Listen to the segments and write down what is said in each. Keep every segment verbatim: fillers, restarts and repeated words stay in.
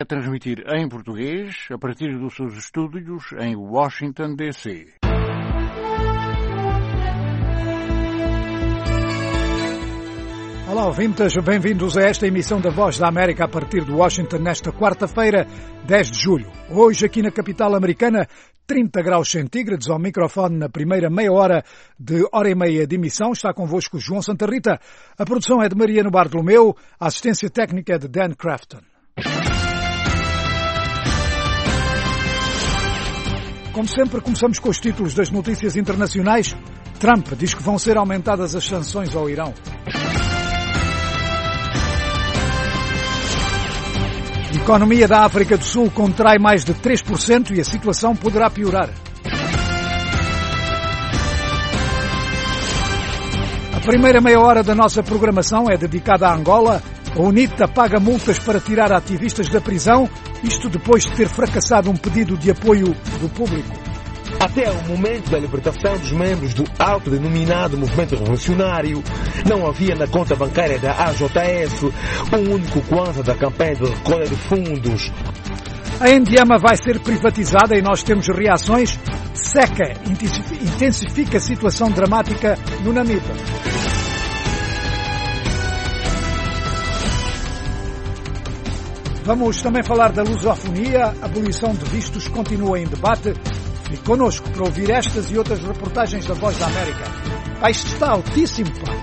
A transmitir em português a partir dos seus estúdios em Washington, D C Olá, ouvintes, bem-vindos a esta emissão da Voz da América a partir de Washington nesta quarta-feira, dez de julho. Hoje, aqui na capital americana, trinta graus centígrados. Ao microfone na primeira meia hora de hora e meia de emissão. Está convosco João Santa Rita. A produção é de Mariano Bartolomeu, a assistência técnica é de Dan Crafton. Como sempre, começamos com os títulos das notícias internacionais. Trump diz que vão ser aumentadas as sanções ao Irão. A economia da África do Sul contrai mais de três por cento e a situação poderá piorar. A primeira meia hora da nossa programação é dedicada à Angola. A UNITA paga multas para tirar ativistas da prisão, isto depois de ter fracassado um pedido de apoio do público. Até o momento da libertação dos membros do autodenominado movimento revolucionário, não havia na conta bancária da A J S um único kwanza da campanha de recolha de fundos. A Endiama vai ser privatizada e nós temos reações. Seca intensifica a situação dramática no Namiba. Vamos também falar da lusofonia. A abolição de vistos continua em debate. Fique connosco para ouvir estas e outras reportagens da Voz da América. Ah, isto está altíssimo, pá!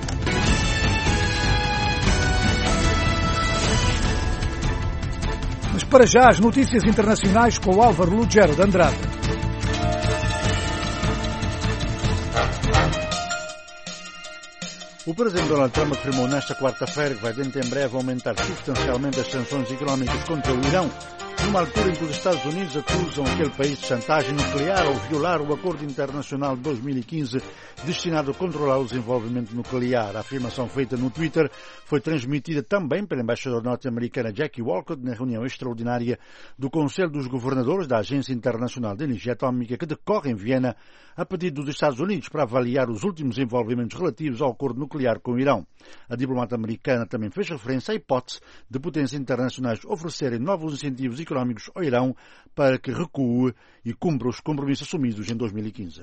Mas para já, as notícias internacionais com o Álvaro Lugero de Andrade. O presidente Donald Trump afirmou nesta quarta-feira que vai tentar em breve aumentar substancialmente as sanções económicas contra o Irão, numa altura em que os Estados Unidos acusam aquele país de chantagem nuclear ao violar o Acordo Internacional de dois mil e quinze destinado a controlar o desenvolvimento nuclear. A afirmação feita no Twitter foi transmitida também pela embaixadora norte-americana Jackie Walcott na reunião extraordinária do Conselho dos Governadores da Agência Internacional de Energia Atômica que decorre em Viena a pedido dos Estados Unidos para avaliar os últimos desenvolvimentos relativos ao acordo nuclear com o Irão. A diplomata americana também fez referência à hipótese de potências internacionais oferecerem novos incentivos económicos ao Irão para que recue e cumpra os compromissos assumidos em dois mil e quinze.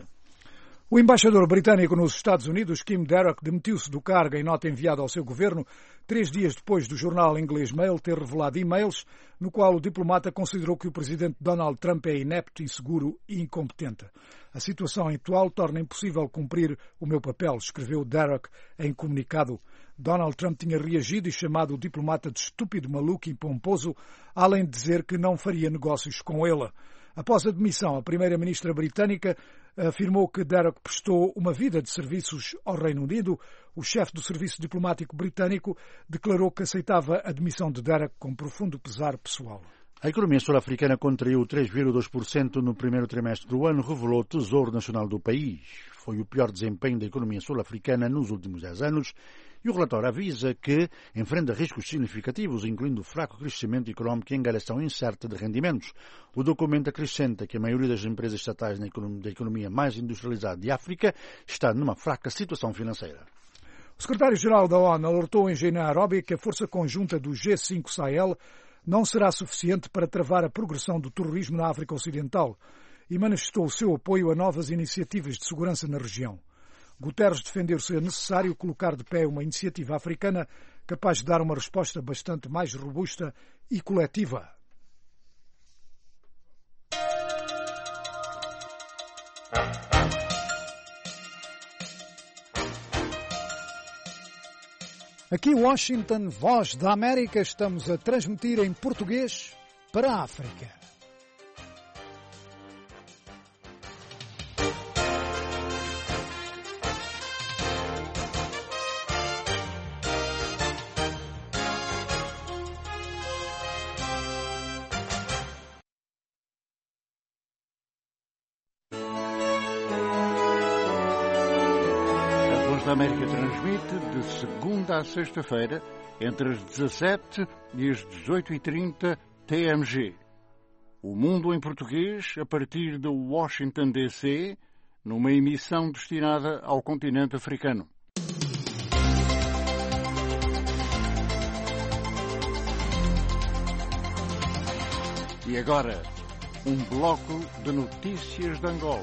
O embaixador britânico nos Estados Unidos, Kim Darroch, demitiu-se do cargo em nota enviada ao seu governo, três dias depois do jornal inglês Mail ter revelado e-mails no qual o diplomata considerou que o presidente Donald Trump é inepto, inseguro e incompetente. A situação atual torna impossível cumprir o meu papel, escreveu Darroch em comunicado. Donald Trump tinha reagido e chamado o diplomata de estúpido, maluco e pomposo, além de dizer que não faria negócios com ele. Após a demissão, a primeira-ministra britânica afirmou que Darroch prestou uma vida de serviços ao Reino Unido. O chefe do serviço diplomático britânico declarou que aceitava a demissão de Darroch com profundo pesar pessoal. A economia sul-africana contraiu três vírgula dois por cento no primeiro trimestre do ano, revelou o Tesouro Nacional do país. Foi o pior desempenho da economia sul-africana nos últimos dez anos e o relatório avisa que enfrenta riscos significativos, incluindo o fraco crescimento económico e a angariação incerta de rendimentos. O documento acrescenta que a maioria das empresas estatais da economia mais industrializada de África está numa fraca situação financeira. O secretário-geral da ONU alertou em Nairobi que a força conjunta do G cinco Sahel não será suficiente para travar a progressão do terrorismo na África Ocidental e manifestou o seu apoio a novas iniciativas de segurança na região. Guterres defendeu ser necessário colocar de pé uma iniciativa africana capaz de dar uma resposta bastante mais robusta e coletiva. Aqui em Washington, Voz da América, estamos a transmitir em português para a África. A América transmite de segunda a sexta-feira, entre as dezassete e as dezoito e trinta T M G. O Mundo em Português, a partir de Washington, D C, numa emissão destinada ao continente africano. E agora, um bloco de notícias de Angola.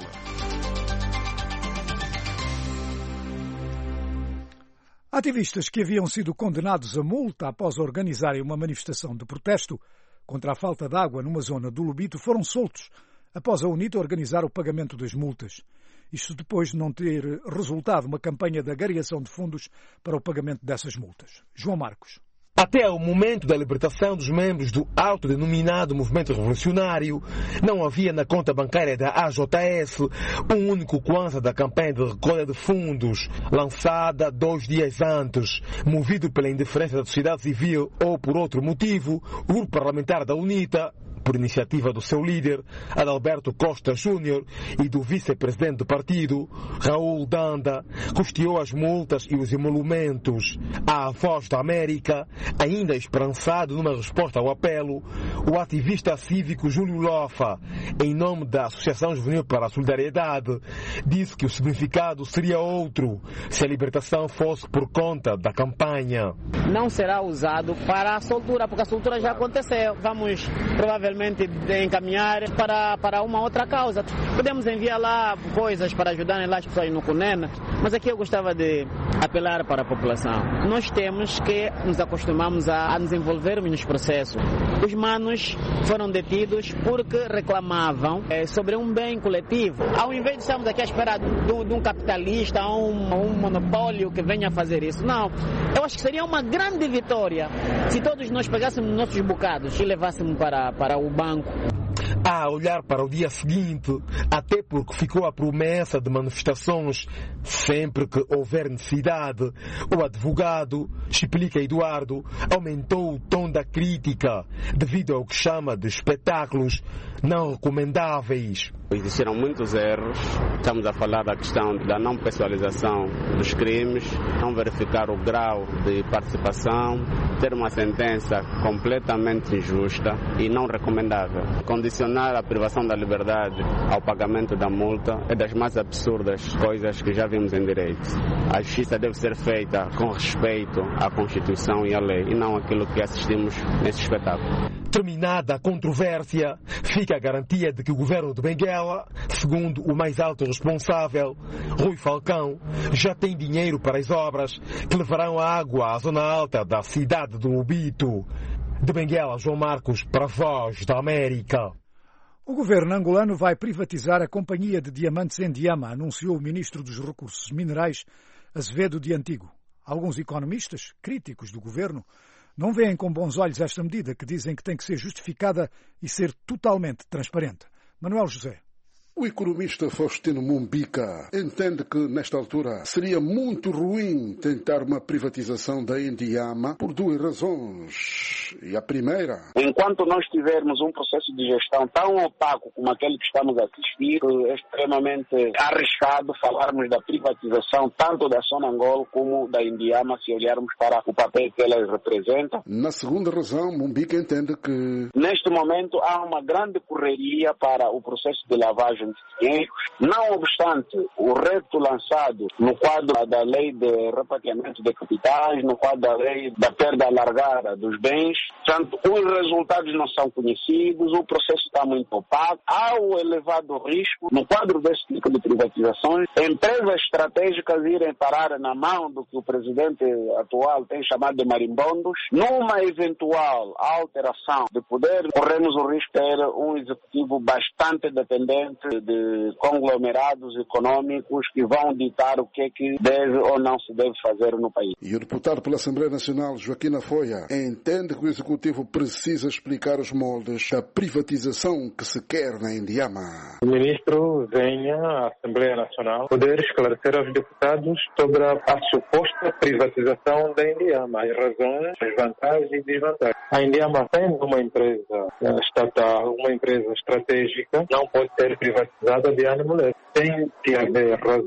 Ativistas que haviam sido condenados a multa após organizarem uma manifestação de protesto contra a falta de água numa zona do Lobito foram soltos após a UNITA organizar o pagamento das multas. Isto depois de não ter resultado uma campanha de agregação de fundos para o pagamento dessas multas. João Marcos. Até o momento da libertação dos membros do autodenominado Movimento Revolucionário, não havia na conta bancária da A J S um único kwanza da campanha de recolha de fundos, lançada dois dias antes. Movido pela indiferença da sociedade civil ou por outro motivo, o grupo parlamentar da UNITA, por iniciativa do seu líder, Adalberto Costa Júnior, e do vice-presidente do partido, Raul Danda, custeou as multas e os emolumentos. À Voz da América, ainda esperançado numa resposta ao apelo, o ativista cívico Júlio Lofa, em nome da Associação Juvenil para a Solidariedade, disse que o significado seria outro se a libertação fosse por conta da campanha. Não será usado para a soltura, porque a soltura já aconteceu. Vamos provavelmente encaminhar para, para uma outra causa. Podemos enviar lá coisas para ajudar lá as pessoas no Cunena, mas aqui eu gostava de apelar para a população. Nós temos que nos acostumamos a, a nos envolvermos nos processos. Os manos foram detidos porque reclamavam é, sobre um bem coletivo. Ao invés de estarmos aqui à espera de, de um capitalista ou um, um monopólio que venha a fazer isso. Não. Eu acho que seria uma grande vitória se todos nós pegássemos nossos bocados e levássemos para, para o banco. A olhar para o dia seguinte, até porque ficou a promessa de manifestações sempre que houver necessidade, o advogado, explica Eduardo, aumentou o tom da crítica devido ao que chama de espetáculos não recomendáveis. Existiram muitos erros. Estamos a falar da questão da não pessoalização dos crimes, não verificar o grau de participação, ter uma sentença completamente injusta e não recomendável. Condicionar a privação da liberdade ao pagamento da multa é das mais absurdas coisas que já vimos em direito. A justiça deve ser feita com respeito à Constituição e à lei e não aquilo que assistimos nesse espetáculo. Terminada a controvérsia, fica a garantia de que o governo de Benguela, segundo o mais alto responsável, Rui Falcão, já tem dinheiro para as obras que levarão a água à zona alta da cidade do Lobito. De Benguela, João Marcos, para a Voz da América. O governo angolano vai privatizar a Companhia de Diamantes Endiama, anunciou o ministro dos Recursos Minerais, Azevedo de Antigo. Alguns economistas, críticos do governo, não veem com bons olhos esta medida, que dizem que tem que ser justificada e ser totalmente transparente. Manuel José. O economista Faustino Mumbica entende que, nesta altura, seria muito ruim tentar uma privatização da Endiama por duas razões. E a primeira... Enquanto nós tivermos um processo de gestão tão opaco como aquele que estamos a assistir, é extremamente arriscado falarmos da privatização tanto da Sonangol como da Endiama, se olharmos para o papel que elas representam. Na segunda razão, Mumbica entende que... Neste momento, há uma grande correria para o processo de lavagem de dinheiros. Não obstante, o reto lançado no quadro da lei de repatriamento de capitais, no quadro da lei da perda alargada dos bens, portanto, os resultados não são conhecidos, o processo está muito opaco, há o elevado risco, no quadro desse tipo de privatizações, empresas estratégicas irem parar na mão do que o presidente atual tem chamado de marimbondos. Numa eventual alteração de poder, corremos o risco de ter um executivo bastante dependente de conglomerados econômicos que vão ditar o que é que deve ou não se deve fazer no país. E o deputado pela Assembleia Nacional, Joaquim Afoia, entende que o Executivo precisa explicar os moldes da privatização que se quer na Endiama. O ministro venha à Assembleia Nacional poder esclarecer aos deputados sobre a, a suposta privatização da Endiama, as razões, as vantagens e desvantagens. A Endiama, sendo uma empresa estatal, uma empresa estratégica, não pode ser privatizada de ânimo leve. Tem que haver razões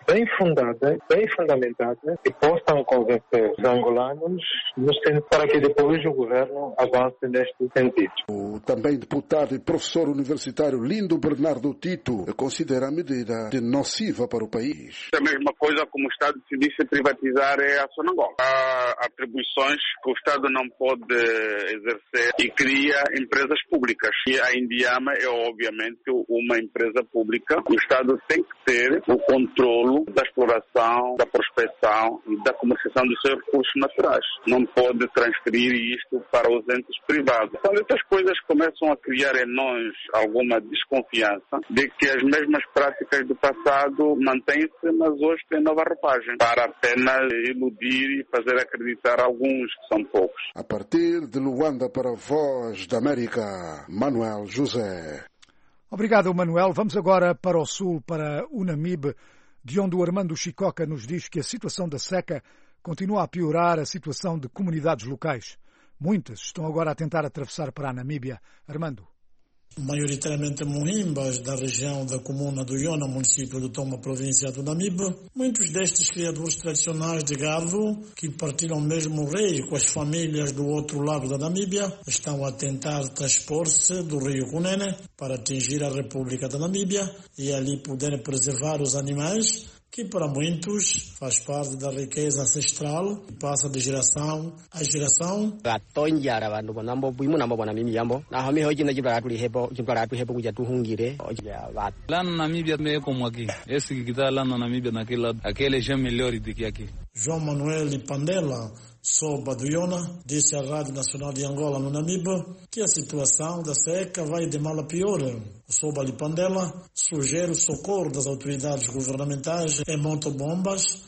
bem fundadas, bem fundamentadas, que possam convencer os angolanos no sentido para que depois o governo avance neste sentido. O também deputado e professor universitário Lindo Bernardo Tito considera a medida de nociva para o país. É a mesma coisa como o Estado decidisse privatizar a Sonangol. Há atribuições que o Estado não pode exercer e cria empresas públicas. E a Indiama é obviamente uma empresa pública. O Estado tem que ter o controle da exploração, da prospecção e da comercialização dos seus recursos naturais. Não pode transferir isto para os entes privados. Quando essas coisas começam a criar em nós alguma desconfiança de que as mesmas práticas do passado mantêm-se, mas hoje têm nova roupagem, para apenas iludir e fazer acreditar alguns, que são poucos. A partir de Luanda para a Voz da América, Manuel José. Obrigado, Manuel. Vamos agora para o sul, para o Namibe, de onde o Armando Chicoca nos diz que a situação da seca continua a piorar a situação de comunidades locais. Muitas estão agora a tentar atravessar para a Namíbia. Armando. Maioritariamente muimbas da região da comuna do Iona, município de Toma, província do Namibe. Muitos destes criadores tradicionais de gado, que partilham mesmo o rio com as famílias do outro lado da Namíbia, estão a tentar transpor-se do rio Cunene para atingir a República da Namíbia e ali poderem preservar os animais, que para muitos faz parte da riqueza ancestral que passa de geração a geração. Lá na Namíbia é como aqui. Esse que está lá na Namíbia, naquele lado, aquele já é melhor do que aqui. João Manuel Pandela, Soba do Iona, disse à Rádio Nacional de Angola, no Namibe, que a situação da seca vai de mal a pior. O Soba Pandela sugere o socorro das autoridades governamentais em motobombas,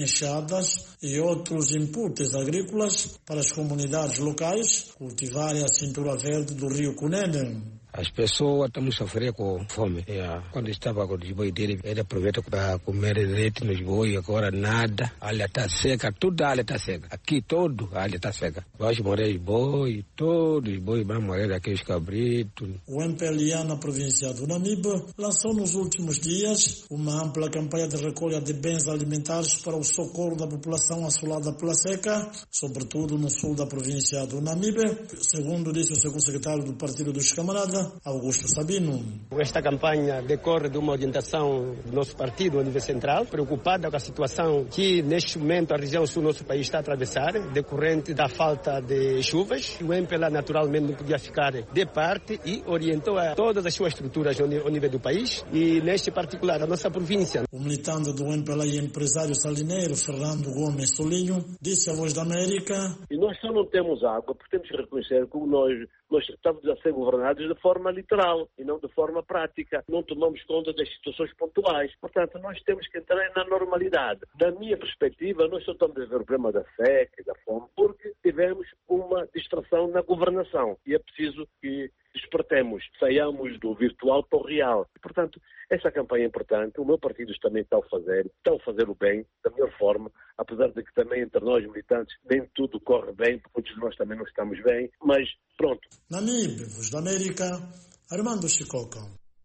enxadas e outros inputs agrícolas para as comunidades locais cultivarem a cintura verde do rio Cunene. As pessoas estão a sofrer com fome. Yeah. Quando estava com os boi dele, ele aproveita para comer leite nos boi, agora nada. A área está seca, tudo a área está seca. Aqui todo a área está seca. Vai morrer os boi, todos os boi vão morrer aqui, os cabritos. O M P L A na província do Namibe lançou nos últimos dias uma ampla campanha de recolha de bens alimentares para o socorro da população assolada pela seca, sobretudo no sul da província do Namibe, segundo disse o segundo secretário do Partido dos Camaradas, Augusto Sabino. Esta campanha decorre de uma orientação do nosso partido a nível central, preocupada com a situação que neste momento a região sul do nosso país está a atravessar, decorrente da falta de chuvas. O M P L A naturalmente não podia ficar de parte e orientou a todas as suas estruturas ao nível do país e neste particular a nossa província. O militante do M P L A e empresário salineiro Fernando Gomes Solinho disse à Voz da América: e nós só não temos água porque temos que reconhecer que nós, nós estamos a ser governados de forma forma literal e não de forma prática. Não tomamos conta das situações pontuais. Portanto, nós temos que entrar na normalidade. Da minha perspectiva, nós só estamos a ver o problema da seca e da fome porque tivemos uma distração na governação e é preciso que despertemos, saiamos do virtual para o real. Portanto, essa campanha é importante. O meu partido também está a fazer, está a fazer o bem da melhor forma, apesar de que também entre nós militantes nem tudo corre bem, porque muitos de nós também não estamos bem, mas pronto. Namibe, Voz da América, Armando Chicoca.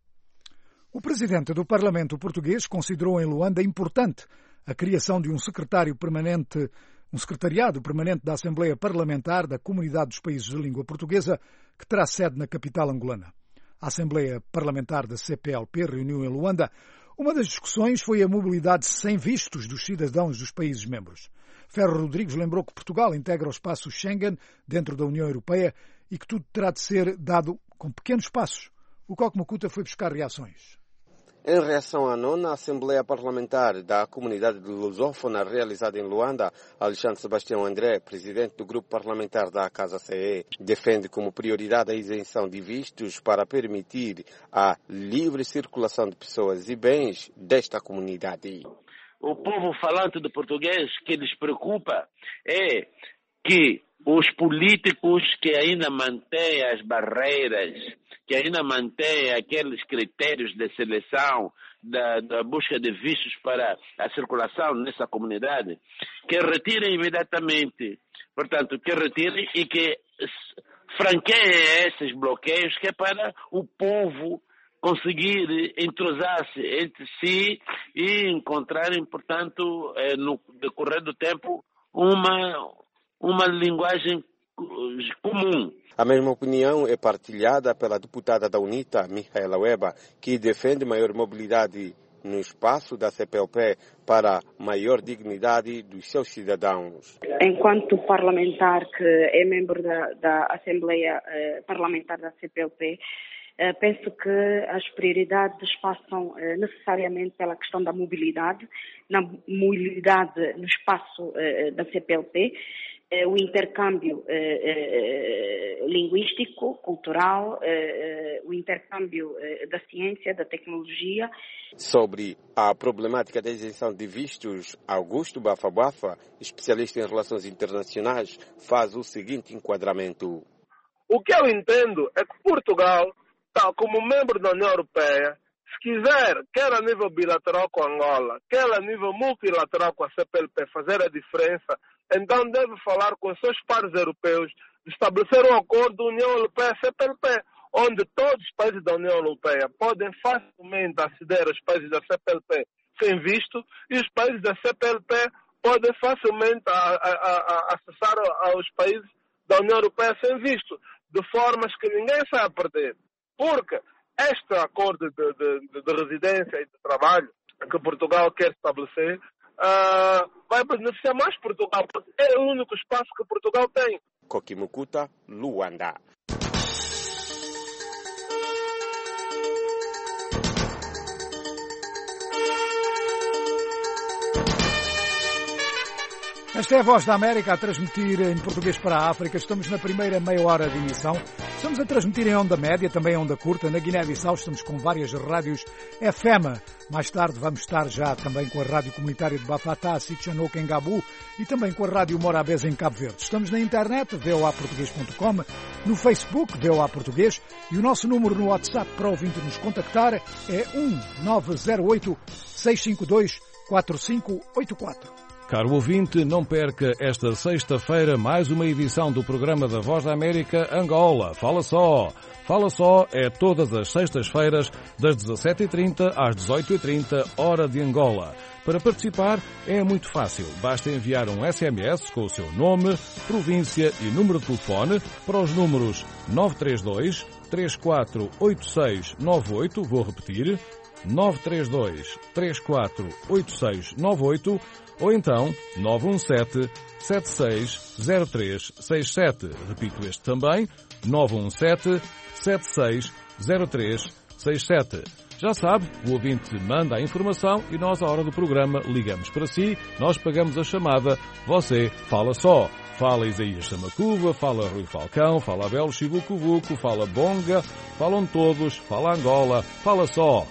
O presidente do Parlamento português considerou em Luanda importante a criação de um secretário permanente, um secretariado permanente da Assembleia Parlamentar da Comunidade dos Países de Língua Portuguesa, que terá sede na capital angolana. A Assembleia Parlamentar da C P L P reuniu em Luanda. Uma das discussões foi a mobilidade sem vistos dos cidadãos dos países membros. Ferro Rodrigues lembrou que Portugal integra o espaço Schengen dentro da União Europeia e que tudo terá de ser dado com pequenos passos. O Coque Macuta foi buscar reações. Em reação à nona Assembleia Parlamentar da Comunidade Lusófona realizada em Luanda, Alexandre Sebastião André, presidente do grupo parlamentar da Casa C E, defende como prioridade a isenção de vistos para permitir a livre circulação de pessoas e bens desta comunidade. O povo falante de português que lhes preocupa é que os políticos que ainda mantêm as barreiras, que ainda mantém aqueles critérios de seleção, da, da busca de vistos para a circulação nessa comunidade, que retirem imediatamente, portanto, que retirem e que franqueiem esses bloqueios, que é para o povo conseguir entrosar-se entre si e encontrarem, portanto, no decorrer do tempo, uma, uma linguagem comum. A mesma opinião é partilhada pela deputada da UNITA, Michaela Weber, que defende maior mobilidade no espaço da C P L P para maior dignidade dos seus cidadãos. Enquanto parlamentar que é membro da, da Assembleia eh, Parlamentar da C P L P, eh, penso que as prioridades passam eh, necessariamente pela questão da mobilidade, na mobilidade no espaço eh, da C P L P, eh, o intercâmbio eh, eh, linguístico, cultural, eh, eh, o intercâmbio eh, da ciência, da tecnologia. Sobre a problemática da isenção de vistos, Augusto Bafa Bafa, especialista em relações internacionais, faz o seguinte enquadramento. O que eu entendo é que Portugal, tal como membro da União Europeia, se quiser, quer a nível bilateral com Angola, quer a nível multilateral com a C P L P, fazer a diferença, então deve falar com os seus pares europeus, de estabelecer um acordo União Europeia-C P L P, onde todos os países da União Europeia podem facilmente aceder aos países da C P L P sem visto, e os países da C P L P podem facilmente a, a, a, acessar aos países da União Europeia sem visto, de formas que ninguém sai a perder. Porque este acordo de, de, de residência e de trabalho que Portugal quer estabelecer uh, vai beneficiar mais Portugal, porque é o único espaço que Portugal tem. Kokimukuta, Luanda. Esta é a Voz da América a transmitir em português para a África. Estamos na primeira meia hora de emissão. Estamos a transmitir em onda média, também em onda curta. Na Guiné-Bissau estamos com várias rádios F M. Mais tarde vamos estar já também com a Rádio Comunitária de Bafatá, Sitchanouk, em Gabu, e também com a Rádio Morabeza, em Cabo Verde. Estamos na internet, v o a português ponto com, no Facebook, V O A Português, e o nosso número no WhatsApp para o ouvinte nos contactar é um nove zero oito, seis cinco dois, quatro cinco oito quatro. Caro ouvinte, não perca esta sexta-feira mais uma edição do programa da Voz da América Angola. Fala só! Fala só é todas as sextas-feiras, das dezassete e trinta às dezoito e trinta, hora de Angola. Para participar é muito fácil. Basta enviar um S M S com o seu nome, província e número de telefone para os números nove três dois, três quatro oito seis nove oito, vou repetir, nove três dois, três quatro oito seis nove oito, ou então nove um sete, sete seis zero três seis sete. Repito este também, nove um sete, sete seis zero três seis sete. Já sabe, o ouvinte manda a informação e nós, à hora do programa, ligamos para si, nós pagamos a chamada, você fala só. Fala Isaías Samacuva, fala Rui Falcão, fala Abel Chivucovuco, fala Bonga, falam todos, fala Angola, fala só.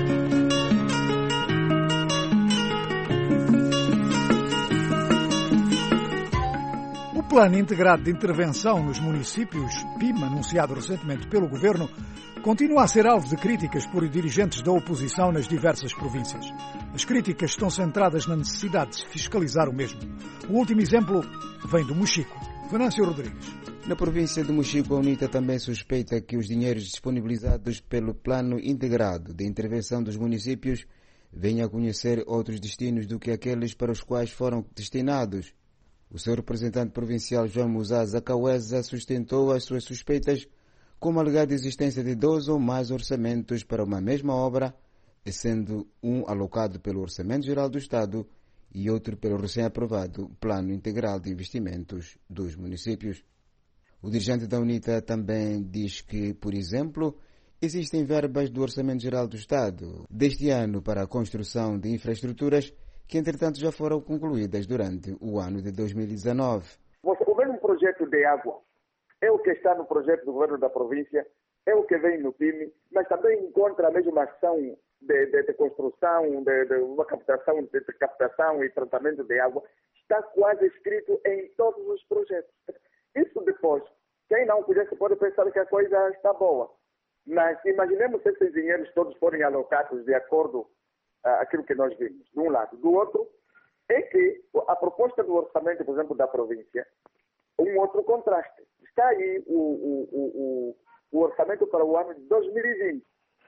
O Plano Integrado de Intervenção nos Municípios, P I M, anunciado recentemente pelo Governo, continua a ser alvo de críticas por dirigentes da oposição nas diversas províncias. As críticas estão centradas na necessidade de se fiscalizar o mesmo. O último exemplo vem do Mochico. Venâncio Rodrigues. Na província de Mochico, a UNITA também suspeita que os dinheiros disponibilizados pelo Plano Integrado de Intervenção dos Municípios venham a conhecer outros destinos do que aqueles para os quais foram destinados. O seu representante provincial, João Muzaza Kaweza, sustentou as suas suspeitas com a alegada existência de dois ou mais orçamentos para uma mesma obra, sendo um alocado pelo Orçamento Geral do Estado e outro pelo recém-aprovado Plano Integral de Investimentos dos Municípios. O dirigente da UNITA também diz que, por exemplo, existem verbas do Orçamento Geral do Estado deste ano para a construção de infraestruturas que, entretanto, já foram concluídas durante o ano de dois mil e dezanove. O mesmo projeto de água é o que está no projeto do governo da província, é o que vem no P I M, mas também encontra a mesma ação de, de, de construção, de, de uma captação, de, de captação e tratamento de água, está quase escrito em todos os projetos. Isso depois, quem não conhece pode pensar que a coisa está boa, mas imaginemos se esses dinheiros todos forem alocados de acordo aquilo que nós vimos, de um lado. Do outro, é que a proposta do orçamento, por exemplo, da província, um outro contraste. Está aí o, o, o, o orçamento para o ano de dois mil e vinte.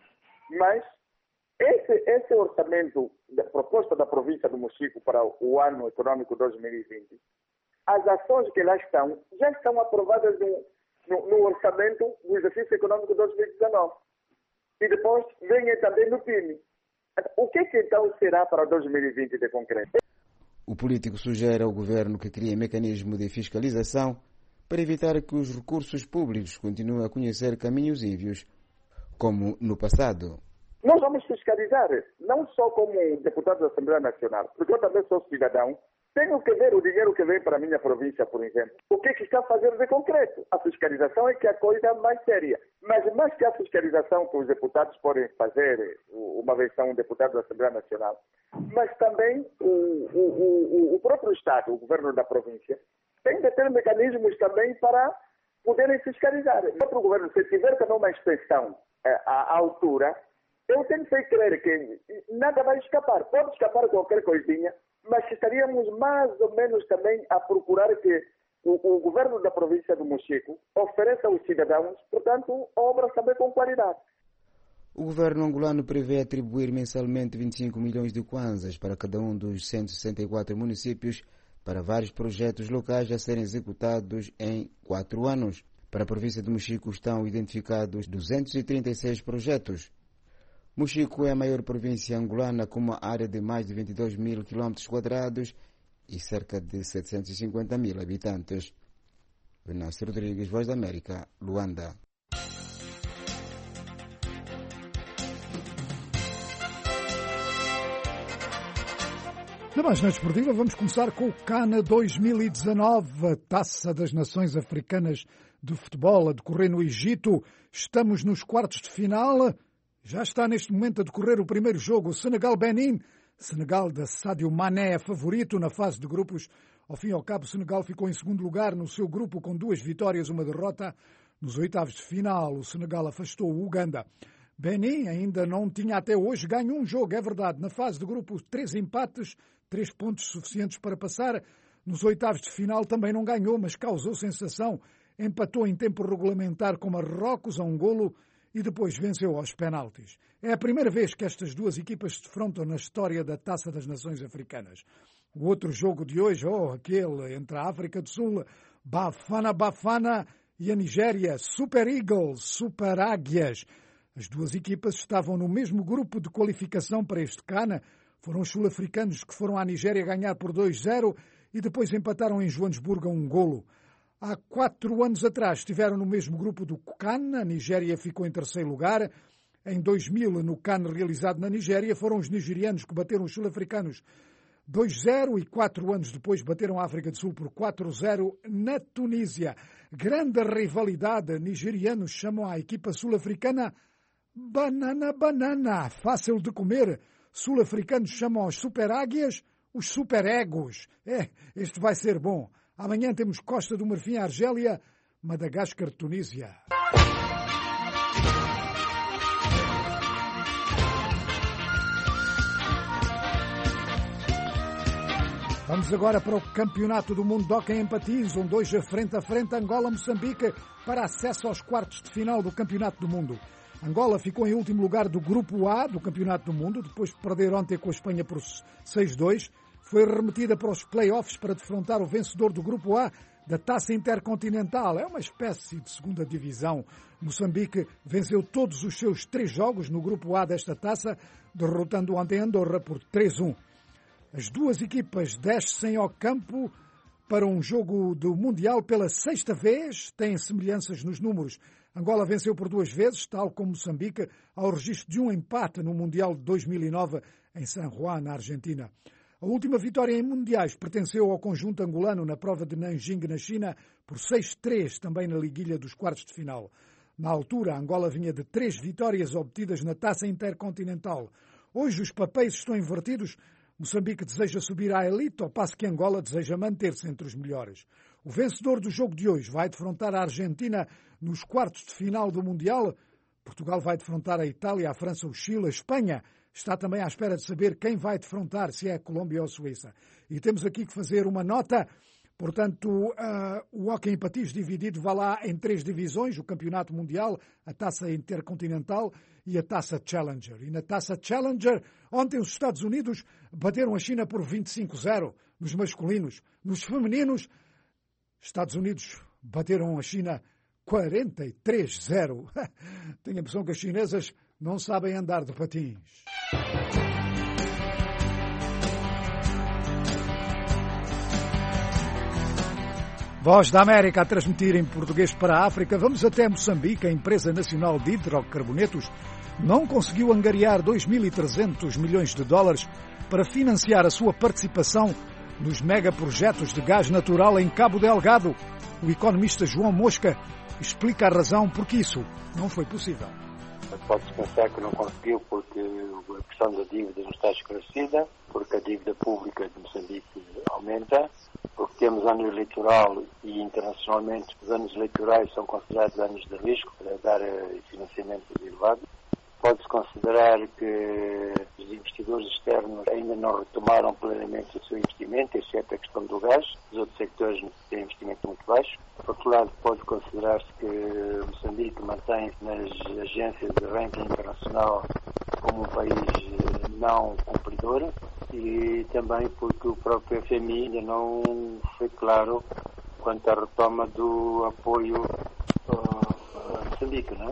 Mas esse, esse orçamento, da proposta da província do Mochico para o ano econômico dois mil e vinte, as ações que lá estão, já estão aprovadas no, no, no orçamento do exercício econômico dois mil e dezenove. E depois vem também no P I M. O que, que então será para dois mil e vinte de concreto? O político sugere ao governo que crie mecanismo de fiscalização para evitar que os recursos públicos continuem a conhecer caminhos ímpios, como no passado. Nós vamos fiscalizar, não só como deputado da Assembleia Nacional, porque eu também sou cidadão. Tenho que ver o dinheiro que vem para a minha província, por exemplo. O que, que está fazendo de concreto? A fiscalização é que é a coisa mais séria. Mas mais que a fiscalização que os deputados podem fazer, uma vez são deputados da Assembleia Nacional, mas também o, o, o, o próprio Estado, o governo da província, tem de ter mecanismos também para poderem fiscalizar. O próprio governo, se tiver também uma inspeção à altura, eu tenho que crer que nada vai escapar. Pode escapar qualquer coisinha, mas estaríamos mais ou menos também a procurar que o, o governo da província do Mochico ofereça aos cidadãos, portanto, obras também com qualidade. O governo angolano prevê atribuir mensalmente vinte e cinco milhões de kwanzas para cada um dos cento e sessenta e quatro municípios para vários projetos locais a serem executados em quatro anos. Para a província do Mochico estão identificados duzentos e trinta e seis projetos. Mochico é a maior província angolana com uma área de mais de vinte e dois mil quilômetros quadrados e cerca de setecentos e cinquenta mil habitantes. Venâncio Rodrigues, Voz da América, Luanda. Na página esportiva vamos começar com o CAN dois mil e dezanove, a Taça das Nações Africanas de Futebol a decorrer no Egito. Estamos nos quartos de final. Já está neste momento a decorrer o primeiro jogo, Senegal-Benin. Senegal da Sadio Mané é favorito na fase de grupos. Ao fim e ao cabo, Senegal ficou em segundo lugar no seu grupo com duas vitórias e uma derrota. Nos oitavos de final, o Senegal afastou o Uganda. Benin ainda não tinha até hoje ganho um jogo, é verdade. Na fase de grupos, três empates, três pontos suficientes para passar. Nos oitavos de final também não ganhou, mas causou sensação. Empatou em tempo regulamentar com Marrocos a um golo e depois venceu aos penaltis. É a primeira vez que estas duas equipas se defrontam na história da Taça das Nações Africanas. O outro jogo de hoje, oh, aquele entre a África do Sul, Bafana Bafana, e a Nigéria, Super Eagles, Super Águias. As duas equipas estavam no mesmo grupo de qualificação para este CAN. Foram os sul-africanos que foram à Nigéria ganhar por dois a zero e depois empataram em Joanesburgo a um golo. Há quatro anos atrás estiveram no mesmo grupo do CAN, a Nigéria ficou em terceiro lugar. Em dois mil, no CAN realizado na Nigéria, foram os nigerianos que bateram os sul-africanos dois a zero e quatro anos depois bateram a África do Sul por quatro a zero na Tunísia. Grande rivalidade, nigerianos chamam a equipa sul-africana Banana Banana, fácil de comer. Sul-africanos chamam aos Super Águias os Super Egos. É, este vai ser bom. Amanhã temos Costa do Marfim, Argélia, Madagascar, Tunísia. Vamos agora para o Campeonato do Mundo de Hóquei em Patins, onde hoje frente a frente Angola-Moçambique para acesso aos quartos de final do Campeonato do Mundo. Angola ficou em último lugar do Grupo A do Campeonato do Mundo, depois de perder ontem com a Espanha por seis a dois. Foi remetida para os play-offs para defrontar o vencedor do Grupo A da Taça Intercontinental. É uma espécie de segunda divisão. Moçambique venceu todos os seus três jogos no Grupo A desta taça, derrotando ontem Andorra por três a um. As duas equipas descem ao campo para um jogo do Mundial pela sexta vez. Têm semelhanças nos números. Angola venceu por duas vezes, tal como Moçambique, ao registro de um empate no Mundial de dois mil e nove em San Juan, na Argentina. A última vitória em mundiais pertenceu ao conjunto angolano na prova de Nanjing, na China, por seis a três, também na liguilha dos quartos de final. Na altura, Angola vinha de três vitórias obtidas na Taça Intercontinental. Hoje os papéis estão invertidos. Moçambique deseja subir à elite, ao passo que Angola deseja manter-se entre os melhores. O vencedor do jogo de hoje vai defrontar a Argentina nos quartos de final do Mundial. Portugal vai defrontar a Itália, a França, o Chile, a Espanha. Está também à espera de saber quem vai defrontar, se é a Colômbia ou a Suíça. E temos aqui que fazer uma nota Portanto, uh, o hóquei em patins dividido vai lá em três divisões, o Campeonato Mundial, a Taça Intercontinental e a Taça Challenger. E na Taça Challenger, ontem os Estados Unidos bateram a China por vinte e cinco a zero nos masculinos. Nos femininos, Estados Unidos bateram a China quarenta e três a zero. Tenho a impressão que as chinesas não sabem andar de patins. Voz da América a transmitir em português para a África. Vamos até Moçambique. A Empresa Nacional de Hidrocarbonetos não conseguiu angariar dois mil e trezentos milhões de dólares para financiar a sua participação nos megaprojetos de gás natural em Cabo Delgado. O economista João Mosca explica a razão por que isso não foi possível. Pode-se pensar que não conseguiu porque a questão da dívida não está esclarecida, porque a dívida pública de Moçambique aumenta, porque temos ano eleitoral e internacionalmente os anos eleitorais são considerados anos de risco para dar financiamento elevado. Pode-se considerar que os investidores externos ainda não retomaram plenamente o seu investimento, exceto a questão do gás. Os outros sectores têm investimento muito baixo. Por outro lado, pode considerar-se que Moçambique mantém nas agências de ranking internacional como um país não cumpridor e também porque o próprio F M I ainda não foi claro quanto à retoma do apoio a Moçambique, não é?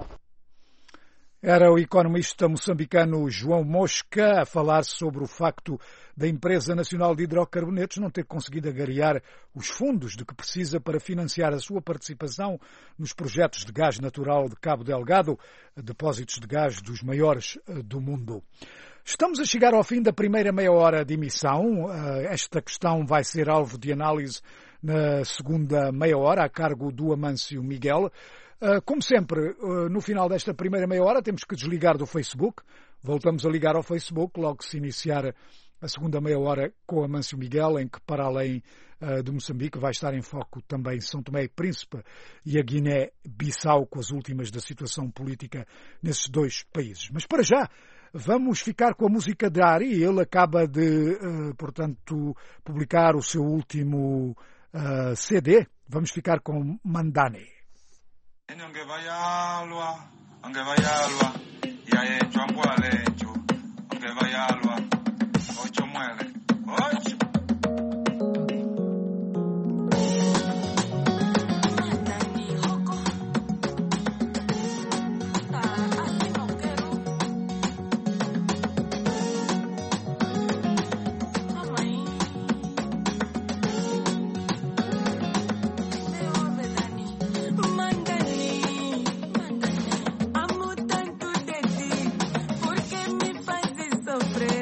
Era o economista moçambicano João Mosca a falar sobre o facto da Empresa Nacional de Hidrocarbonetos não ter conseguido agariar os fundos de que precisa para financiar a sua participação nos projetos de gás natural de Cabo Delgado, depósitos de gás dos maiores do mundo. Estamos a chegar ao fim da primeira meia hora de emissão. Esta questão vai ser alvo de análise na segunda meia hora, a cargo do Amâncio Miguel. Como sempre, no final desta primeira meia hora temos que desligar do Facebook. Voltamos a ligar ao Facebook logo que se iniciar a segunda meia hora com Amâncio Miguel, em que, para além de Moçambique, vai estar em foco também São Tomé e Príncipe e a Guiné-Bissau, com as últimas da situação política nesses dois países. Mas para já, vamos ficar com a música de Ari. Ele acaba de, portanto, publicar o seu último C D. Vamos ficar com Mandane. Aunque vaya a Alba, aunque vaya a Alba, y hay hecho a muele hecho, aunque vaya a Alba, ocho muele, ocho. Amo tanto de ti, porque me fazes sofrer.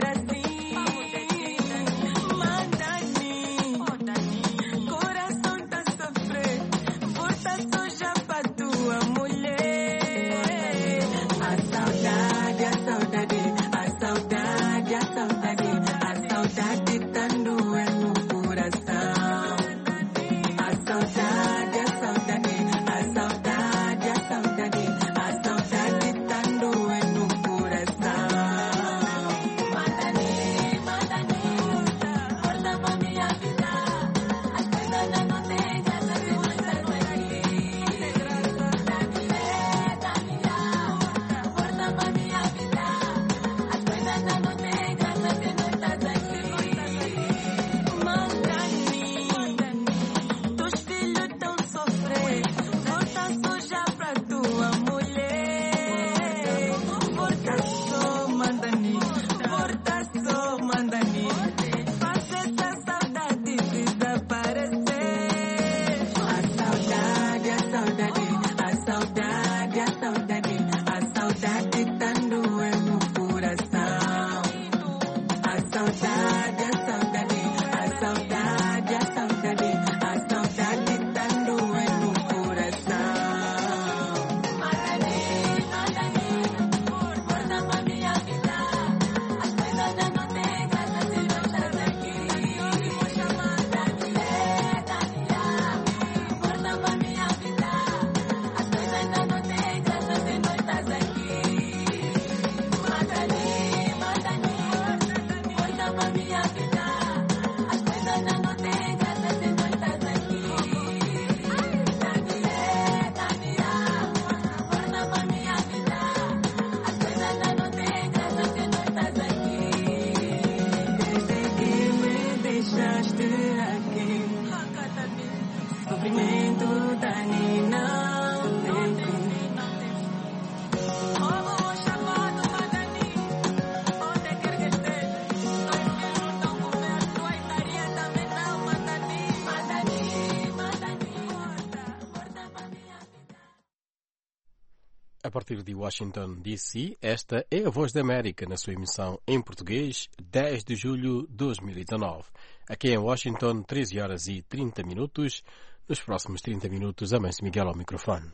partir de Washington, D C, esta é a Voz da América na sua emissão em português, dez de julho de dois mil e dezanove. Aqui em Washington, treze horas e trinta minutos. Nos próximos trinta minutos, Amâncio Miguel ao microfone.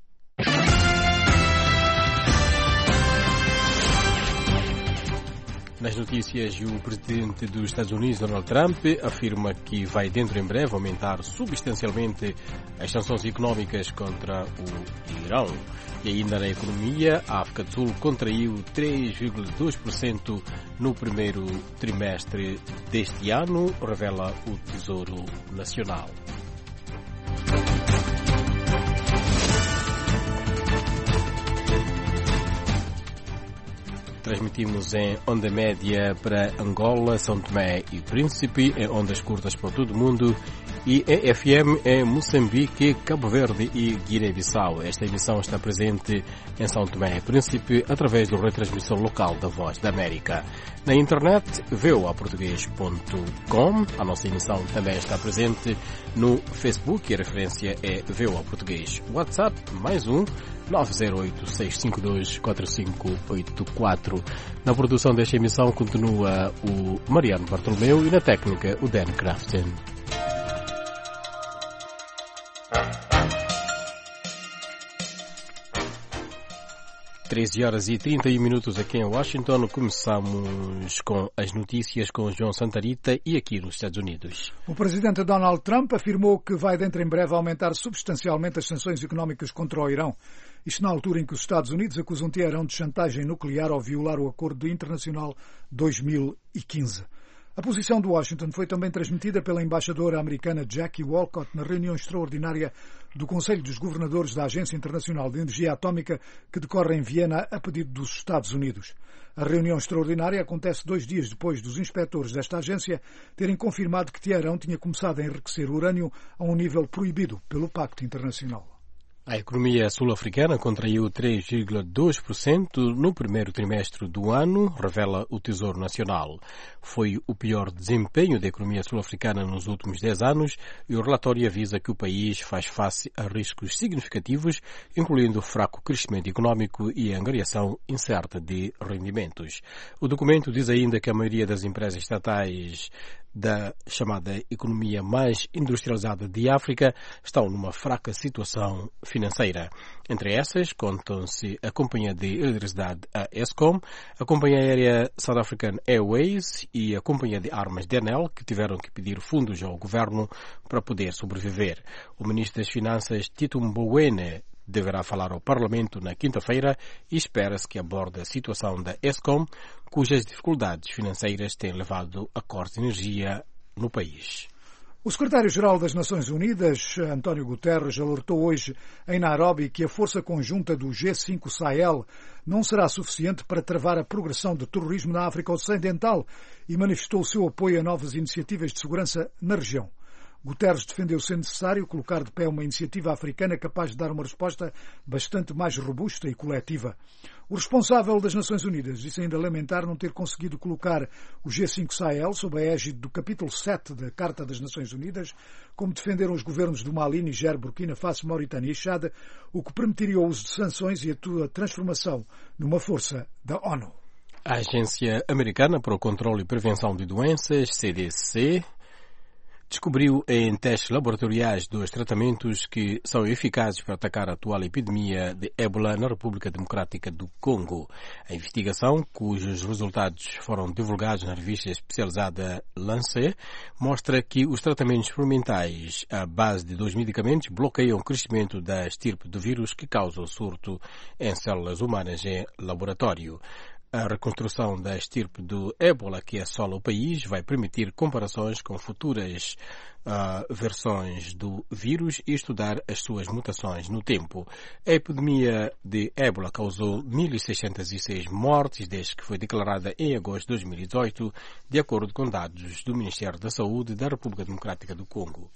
Nas notícias, o presidente dos Estados Unidos, Donald Trump, afirma que vai dentro em breve aumentar substancialmente as sanções económicas contra o Irão. E ainda na economia, a África do Sul contraiu três vírgula dois por cento no primeiro trimestre deste ano, revela o Tesouro Nacional. Transmitimos em onda média para Angola, São Tomé e Príncipe, em ondas curtas para todo o mundo e em F M em Moçambique, Cabo Verde e Guiné-Bissau. Esta emissão está presente em São Tomé e Príncipe através da retransmissão local da Voz da América. Na internet, v o a português ponto com. A nossa emissão também está presente no Facebook e a referência é V O A Português. WhatsApp, mais um, nove zero oito, seis cinco dois, quatro cinco oito quatro. Na produção desta emissão continua o Mariano Bartolomeu e na técnica o Dan Crafton. treze horas e trinta e um minutos aqui em Washington. Começamos com as notícias com João Santarita e aqui nos Estados Unidos. O presidente Donald Trump afirmou que vai dentro em breve aumentar substancialmente as sanções económicas contra o Irão. Isto na altura em que os Estados Unidos acusam Teherão de chantagem nuclear ao violar o Acordo Internacional dois mil e quinze. A posição de Washington foi também transmitida pela embaixadora americana Jackie Walcott na reunião extraordinária do Conselho dos Governadores da Agência Internacional de Energia Atómica que decorre em Viena a pedido dos Estados Unidos. A reunião extraordinária acontece dois dias depois dos inspectores desta agência terem confirmado que Teherão tinha começado a enriquecer urânio a um nível proibido pelo Pacto Internacional. A economia sul-africana contraiu três vírgula dois por cento no primeiro trimestre do ano, revela o Tesouro Nacional. Foi o pior desempenho da economia sul-africana nos últimos dez anos e o relatório avisa que o país faz face a riscos significativos, incluindo fraco crescimento económico e a angariação incerta de rendimentos. O documento diz ainda que a maioria das empresas estatais da chamada economia mais industrializada de África estão numa fraca situação financeira. Entre essas, contam-se a companhia de eletricidade, a Eskom, a companhia aérea South African Airways e a companhia de armas D N L, que tiveram que pedir fundos ao governo para poder sobreviver. O ministro das Finanças, Tito Mboweni, deverá falar ao Parlamento na quinta-feira e espera-se que aborde a situação da Eskom, cujas dificuldades financeiras têm levado a cortes de energia no país. O secretário-geral das Nações Unidas, António Guterres, alertou hoje em Nairobi que a força conjunta do G cinco Sahel não será suficiente para travar a progressão do terrorismo na África Ocidental e manifestou o seu apoio a novas iniciativas de segurança na região. Guterres defendeu ser necessário colocar de pé uma iniciativa africana capaz de dar uma resposta bastante mais robusta e coletiva. O responsável das Nações Unidas disse ainda lamentar não ter conseguido colocar o G cinco Sahel sob a égide do capítulo sete da Carta das Nações Unidas, como defenderam os governos do Mali, Niger, Burkina Faso, Mauritânia e Chad, o que permitiria o uso de sanções e a sua transformação numa força da ONU. A Agência Americana para o Controlo e Prevenção de Doenças, C D C, descobriu em testes laboratoriais dois tratamentos que são eficazes para atacar a atual epidemia de ébola na República Democrática do Congo. A investigação, cujos resultados foram divulgados na revista especializada Lancet, mostra que os tratamentos experimentais à base de dois medicamentos bloqueiam o crescimento da estirpe do vírus que causa o surto em células humanas em laboratório. A reconstrução da estirpe do ébola que assola o país vai permitir comparações com futuras uh, versões do vírus e estudar as suas mutações no tempo. A epidemia de ébola causou mil seiscentas e seis mortes desde que foi declarada em agosto de dois mil e dezoito, de acordo com dados do Ministério da Saúde da República Democrática do Congo.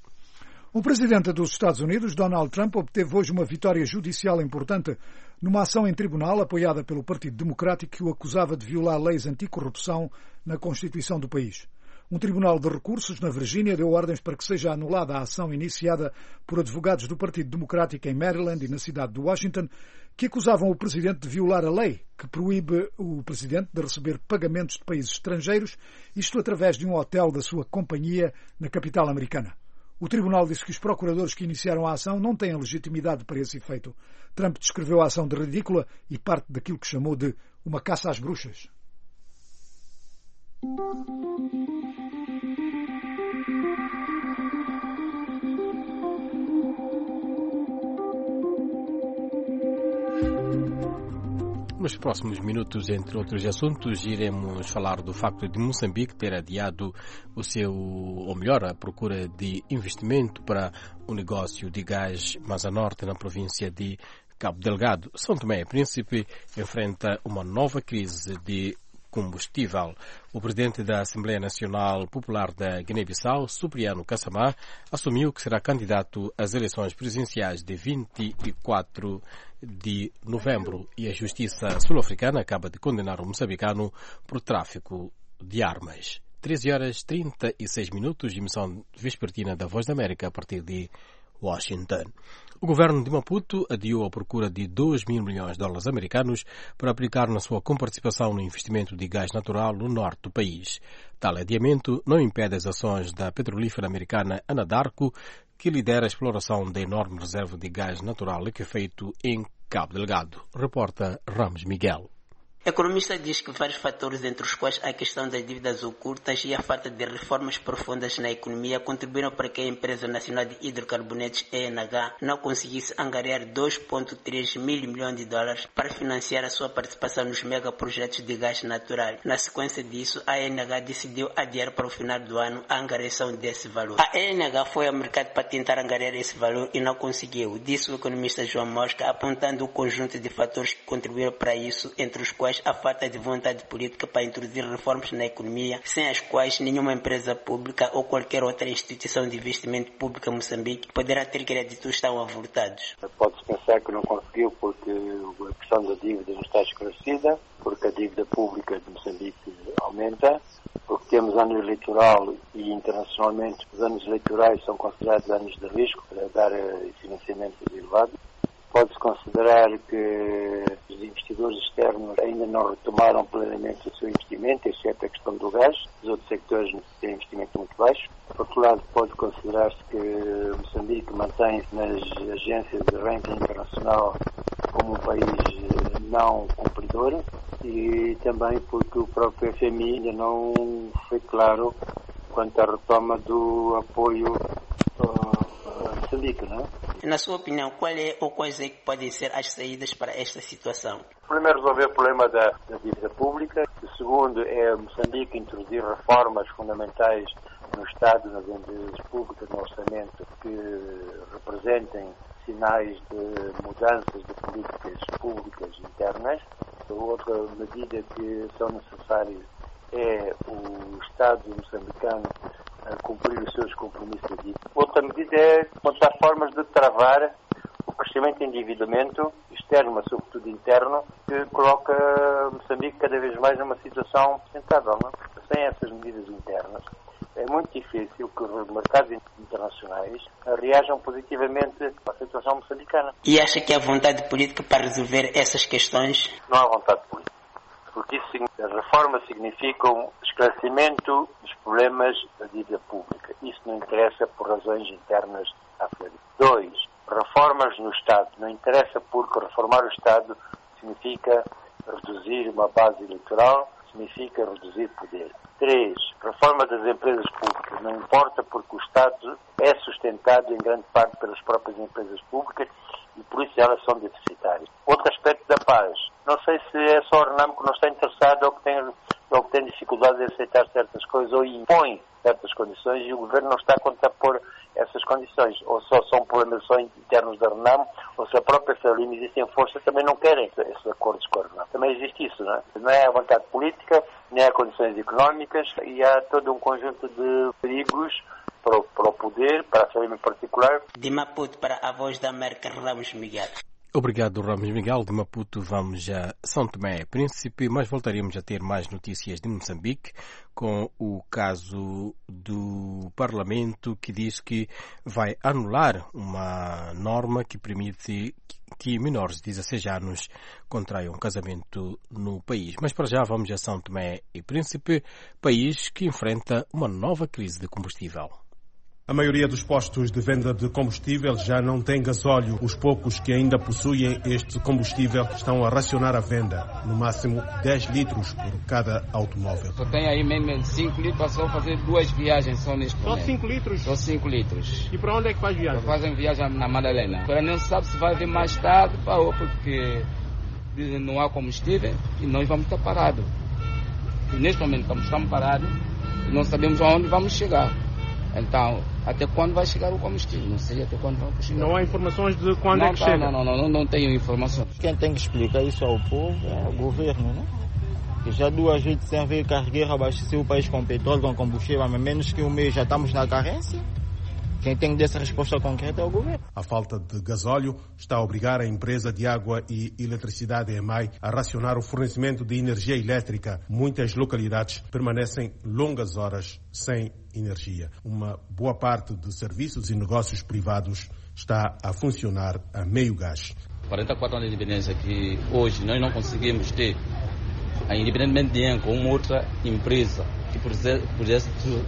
O presidente dos Estados Unidos, Donald Trump, obteve hoje uma vitória judicial importante numa ação em tribunal apoiada pelo Partido Democrático que o acusava de violar leis anticorrupção na Constituição do país. Um tribunal de recursos na Virgínia deu ordens para que seja anulada a ação iniciada por advogados do Partido Democrático em Maryland e na cidade de Washington, que acusavam o presidente de violar a lei que proíbe o presidente de receber pagamentos de países estrangeiros, isto através de um hotel da sua companhia na capital americana. O tribunal disse que os procuradores que iniciaram a ação não têm a legitimidade para esse efeito. Trump descreveu a ação de ridícula e parte daquilo que chamou de uma caça às bruxas. Nos próximos minutos, entre outros assuntos, iremos falar do facto de Moçambique ter adiado o seu, ou melhor, a procura de investimento para o negócio de gás mais a norte na província de Cabo Delgado. São Tomé e Príncipe enfrenta uma nova crise de combustível. O presidente da Assembleia Nacional Popular da Guiné-Bissau, Supriano Kassamá, assumiu que será candidato às eleições presidenciais de vinte e quatro de novembro e a Justiça Sul-Africana acaba de condenar o moçambicano por tráfico de armas. treze horas e trinta e seis minutos, emissão vespertina da Voz da América a partir de Washington. O governo de Maputo adiou a procura de dois mil milhões de dólares americanos para aplicar na sua comparticipação no investimento de gás natural no norte do país. Tal adiamento não impede as ações da petrolífera americana Anadarko, que lidera a exploração da enorme reserva de gás natural liquefeito em Cabo Delgado. Reporta Ramos Miguel. O economista diz que vários fatores, entre os quais a questão das dívidas ocultas e a falta de reformas profundas na economia, contribuíram para que a Empresa Nacional de Hidrocarbonetos, E N H, não conseguisse angariar dois vírgula três mil milhões de dólares para financiar a sua participação nos megaprojetos de gás natural. Na sequência disso, a E N H decidiu adiar para o final do ano a angariação desse valor. A E N H foi ao mercado para tentar angariar esse valor e não conseguiu, disse o economista João Mosca, apontando o conjunto de fatores que contribuíram para isso, entre os quais a falta de vontade política para introduzir reformas na economia, sem as quais nenhuma empresa pública ou qualquer outra instituição de investimento público em Moçambique poderá ter créditos tão avultados. Pode-se pensar que não conseguiu porque a questão da dívida não está esclarecida, porque a dívida pública de Moçambique aumenta, porque temos ano eleitoral e internacionalmente os anos eleitorais são considerados anos de risco para dar financiamento elevado. Pode-se considerar que os investidores externos ainda não retomaram plenamente o seu investimento, exceto a questão do gás. Os outros sectores têm investimento muito baixo. Por outro lado, pode considerar-se que Moçambique mantém-se nas agências de ranking internacional como um país não cumpridor e também porque o próprio F M I ainda não foi claro quanto à retoma do apoio a Moçambique, não é? Na sua opinião, qual é ou quais é que podem ser as saídas para esta situação? Primeiro, resolver o problema da, da dívida pública. O segundo é Moçambique introduzir reformas fundamentais no Estado, nas empresas públicas, no orçamento, que representem sinais de mudanças de políticas públicas internas. Outra medida que são necessárias é o Estado moçambicano a cumprir os seus compromissos de dívida. Outra medida é encontrar formas de travar o crescimento de endividamento externo, mas sobretudo interno, que coloca Moçambique cada vez mais numa situação apresentável. Não? Porque sem essas medidas internas é muito difícil que os mercados internacionais reajam positivamente à situação moçambicana. E acha que há vontade política para resolver essas questões? Não há vontade política. Porque isso, as reformas significam esclarecimento dos problemas da dívida pública. Isso não interessa por razões internas à Flórida. Dois, reformas no Estado. Não interessa porque reformar o Estado significa reduzir uma base eleitoral, significa reduzir poder. Três, reforma das empresas públicas. Não importa porque o Estado é sustentado em grande parte pelas próprias empresas públicas e por isso elas são deficitárias. Outro aspecto da paz. Não sei se é só o Renamo que não está interessado ou que tem, ou que tem dificuldade em aceitar certas coisas ou impõe certas condições e o Governo não está a contrapor essas condições. Ou só são problemas só internos da Renamo ou se a própria Frelimo existem forças também não querem esses acordos com a Renamo. Também existe isso, não é? Não é a vontade política, nem há condições económicas e há todo um conjunto de perigos para o, para o poder, para a Frelimo em particular. De Maputo para a Voz da América, Ramos Miguel. Obrigado, Ramos Miguel. De Maputo vamos a São Tomé e Príncipe, mas voltaremos a ter mais notícias de Moçambique com o caso do Parlamento que diz que vai anular uma norma que permite que menores de dezesseis anos contraiam casamento no país. Mas para já vamos a São Tomé e Príncipe, país que enfrenta uma nova crise de combustível. A maioria dos postos de venda de combustível já não tem gasóleo. Os poucos que ainda possuem este combustível estão a racionar a venda, no máximo dez litros por cada automóvel. Só tem aí mesmo cinco litros, só fazer duas viagens só neste momento. Só cinco litros? Só cinco litros. E para onde é que faz viagem? Fazem viagem na Madalena. Agora não se sabe se vai vir mais tarde, porque não há combustível e nós vamos estar parados. E neste momento estamos parados e não sabemos aonde vamos chegar. Então, até quando vai chegar o combustível? Não sei até quando vai chegar. Não há informações de quando não, é que não, chega? Não, não, não, não, não tenho informações. Quem tem que explicar isso ao povo é o governo, né? Que já duas vezes sem ver cargueiro abastecer o país com petróleo, com combustível, mas menos que um mês já estamos na carência. Quem tem que dar essa resposta concreta é o governo. A falta de gasóleo está a obrigar a empresa de água e eletricidade E M A I a racionar o fornecimento de energia elétrica. Muitas localidades permanecem longas horas sem energia. Uma boa parte de serviços e negócios privados está a funcionar a meio gás. quarenta e quatro anos de independência que hoje nós não conseguimos ter, independentemente de com uma outra empresa que pudesse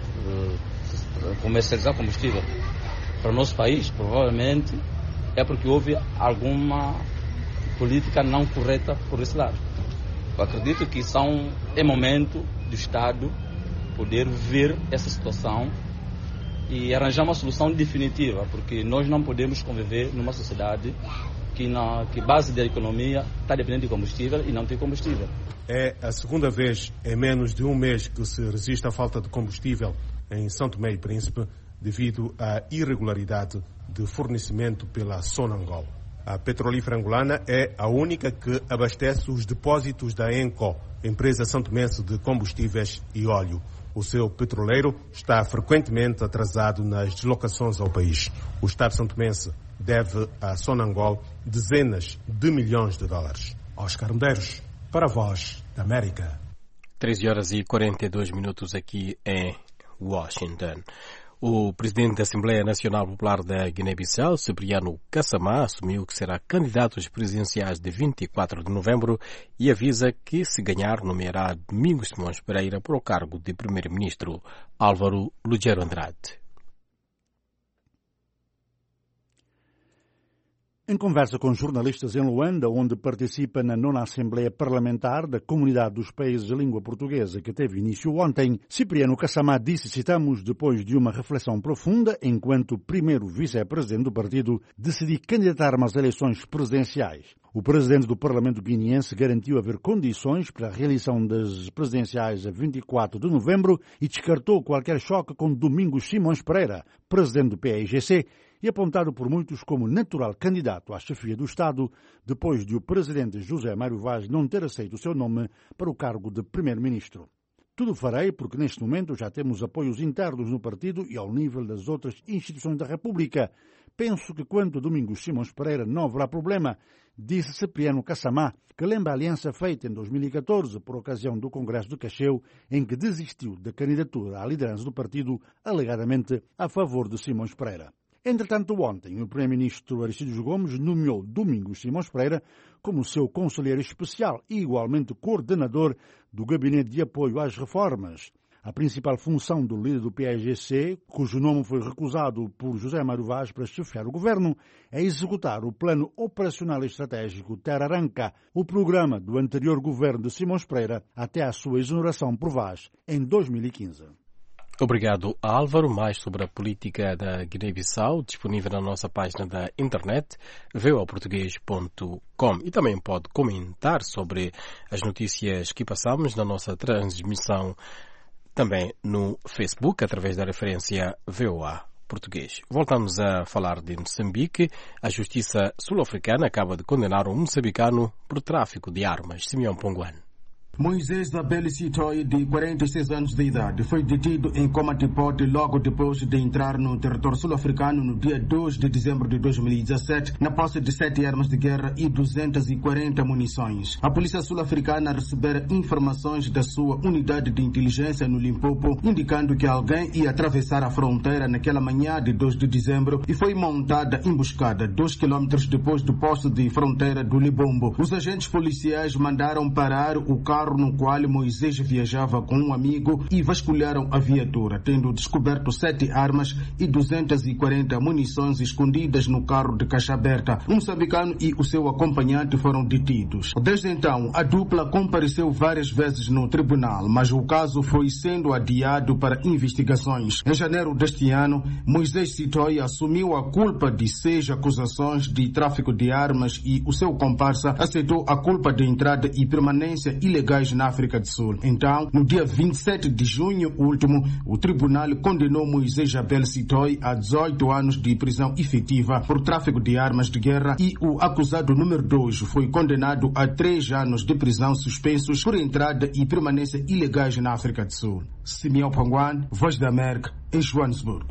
comercializar combustível para o nosso país, provavelmente é porque houve alguma política não correta por esse lado. Eu acredito que são, é momento do Estado poder ver essa situação e arranjar uma solução definitiva, porque nós não podemos conviver numa sociedade que, na que base da economia está dependendo de combustível e não tem combustível. É a segunda vez em menos de um mês que se resiste à falta de combustível em São Tomé e Príncipe, devido à irregularidade de fornecimento pela Sonangol. A petrolífera angolana é a única que abastece os depósitos da ENCO, empresa santomense de combustíveis e óleo. O seu petroleiro está frequentemente atrasado nas deslocações ao país. O Estado santomense deve à Sonangol dezenas de milhões de dólares. Oscar Medeiros, para a Voz da América. treze horas e quarenta e dois minutos aqui em Washington. O presidente da Assembleia Nacional Popular da Guiné-Bissau, Cipriano Kassamá, assumiu que será candidato às presidenciais de vinte e quatro de novembro e avisa que, se ganhar, nomeará Domingos Simões Pereira para o cargo de primeiro-ministro. Álvaro Lugero Andrade. Em conversa com jornalistas em Luanda, onde participa na nona Assembleia Parlamentar da Comunidade dos Países de Língua Portuguesa, que teve início ontem, Cipriano Kassamá disse, citamos, depois de uma reflexão profunda, enquanto primeiro vice-presidente do partido, decidi candidatar-me às eleições presidenciais. O presidente do Parlamento guineense garantiu haver condições para a reeleição das presidenciais a vinte e quatro de novembro e descartou qualquer choque com Domingos Simões Pereira, presidente do P A I G C, e apontado por muitos como natural candidato à chefia do Estado, depois de o presidente José Mário Vaz não ter aceito o seu nome para o cargo de primeiro-ministro. Tudo farei porque neste momento já temos apoios internos no partido e ao nível das outras instituições da República. Penso que quanto a Domingos Simões Pereira não haverá problema, disse Cipriano Kassamá, que lembra a aliança feita em dois mil e catorze por ocasião do Congresso de Cacheu, em que desistiu da candidatura à liderança do partido, alegadamente a favor de Simões Pereira. Entretanto, ontem, o primeiro-ministro Aristides Gomes nomeou Domingos Simões Pereira como seu conselheiro especial e igualmente coordenador do Gabinete de Apoio às Reformas. A principal função do líder do P A I G C, cujo nome foi recusado por José Mário Vaz para chefiar o governo, é executar o Plano Operacional Estratégico Terra Arranca, o programa do anterior governo de Simões Pereira até à sua exoneração por Vaz em dois mil e quinze. Obrigado, Álvaro. Mais sobre a política da Guiné-Bissau, disponível na nossa página da internet, v o a português ponto com. E também pode comentar sobre as notícias que passamos na nossa transmissão também no Facebook, através da referência V O A Português. Voltamos a falar de Moçambique. A Justiça Sul-Africana acaba de condenar um moçambicano por tráfico de armas. Simeão Ponguan. Moisés Abel Sitoy, de quarenta e seis anos de idade, foi detido em Komatipote logo depois de entrar no território sul-africano no dia dois de dezembro de dois mil e dezassete, na posse de sete armas de guerra e duzentas e quarenta munições. A polícia sul-africana recebera informações da sua unidade de inteligência no Limpopo, indicando que alguém ia atravessar a fronteira naquela manhã de dois de dezembro e foi montada emboscada dois quilômetros depois do posto de fronteira do Libombo. Os agentes policiais mandaram parar o carro no qual Moisés viajava com um amigo e vasculharam a viatura, tendo descoberto sete armas e duzentas e quarenta munições escondidas no carro de caixa aberta. Um moçambicano e o seu acompanhante foram detidos. Desde então, a dupla compareceu várias vezes no tribunal, mas o caso foi sendo adiado para investigações. Em janeiro deste ano, Moisés Sitoy assumiu a culpa de seis acusações de tráfico de armas e o seu comparsa aceitou a culpa de entrada e permanência ilegal na África do Sul. Então, no dia vinte e sete de junho último, o tribunal condenou Moisés Abel Sitoy a dezoito anos de prisão efetiva por tráfico de armas de guerra e o acusado número dois foi condenado a três anos de prisão suspensos por entrada e permanência ilegais na África do Sul. Simeão Panguan, Voz da América, em Joanesburgo.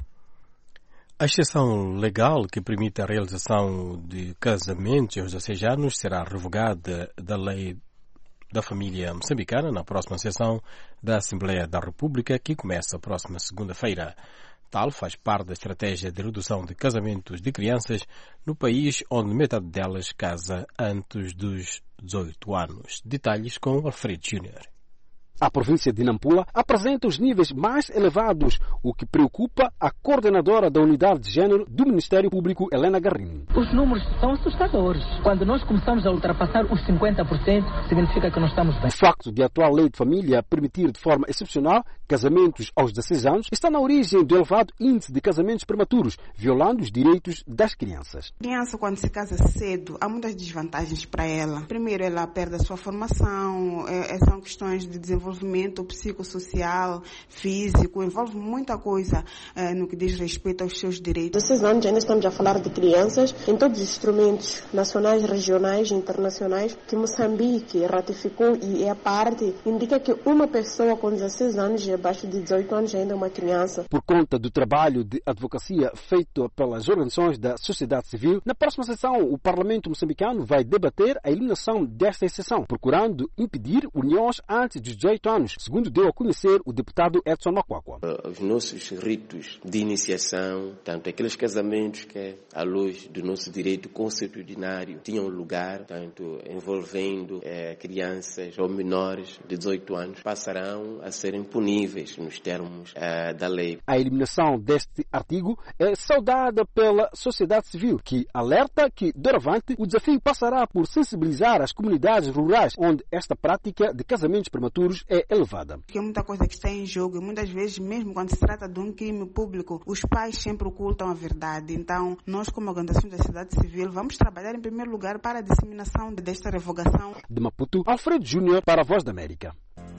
A exceção legal que permite a realização de casamentos aos dezesseis anos será revogada da lei da família moçambicana na próxima sessão da Assembleia da República, que começa a próxima segunda-feira. Tal faz parte da estratégia de redução de casamentos de crianças no país, onde metade delas casa antes dos dezoito anos. Detalhes com Alfredo Júnior. A província de Nampula apresenta os níveis mais elevados, o que preocupa a coordenadora da Unidade de Gênero do Ministério Público, Helena Garrini. Os números são assustadores. Quando nós começamos a ultrapassar os cinquenta por cento, significa que nós estamos bem. O facto de a atual lei de família permitir de forma excepcional casamentos aos dezesseis anos está na origem do elevado índice de casamentos prematuros, violando os direitos das crianças. A criança, quando se casa cedo, há muitas desvantagens para ela. Primeiro, ela perde a sua formação, é, são questões de desenvolvimento desenvolvimento psicossocial, físico, envolve muita coisa eh, no que diz respeito aos seus direitos. dezesseis anos ainda estamos a falar de crianças em todos os instrumentos nacionais, regionais e internacionais que Moçambique ratificou e é parte, indica que uma pessoa com dezesseis anos e abaixo de dezoito anos ainda é uma criança. Por conta do trabalho de advocacia feito pelas organizações da sociedade civil, na próxima sessão o Parlamento moçambicano vai debater a eliminação desta exceção, procurando impedir uniões antes dos dezoito anos, segundo deu a conhecer o deputado Edson Macuacua. Os nossos ritos de iniciação, tanto aqueles casamentos que, à luz do nosso direito consuetudinário, tinham lugar, tanto envolvendo eh, crianças ou menores de dezoito anos, passarão a serem puníveis nos termos eh, da lei. A eliminação deste artigo é saudada pela sociedade civil, que alerta que, doravante, o desafio passará por sensibilizar as comunidades rurais onde esta prática de casamentos prematuros é elevada. Porque é muita coisa que está em jogo e muitas vezes, mesmo quando se trata de um crime público, os pais sempre ocultam a verdade. Então, nós como organização da sociedade civil vamos trabalhar em primeiro lugar para a disseminação desta revogação. De Maputo, Alfredo Júnior para a Voz da América.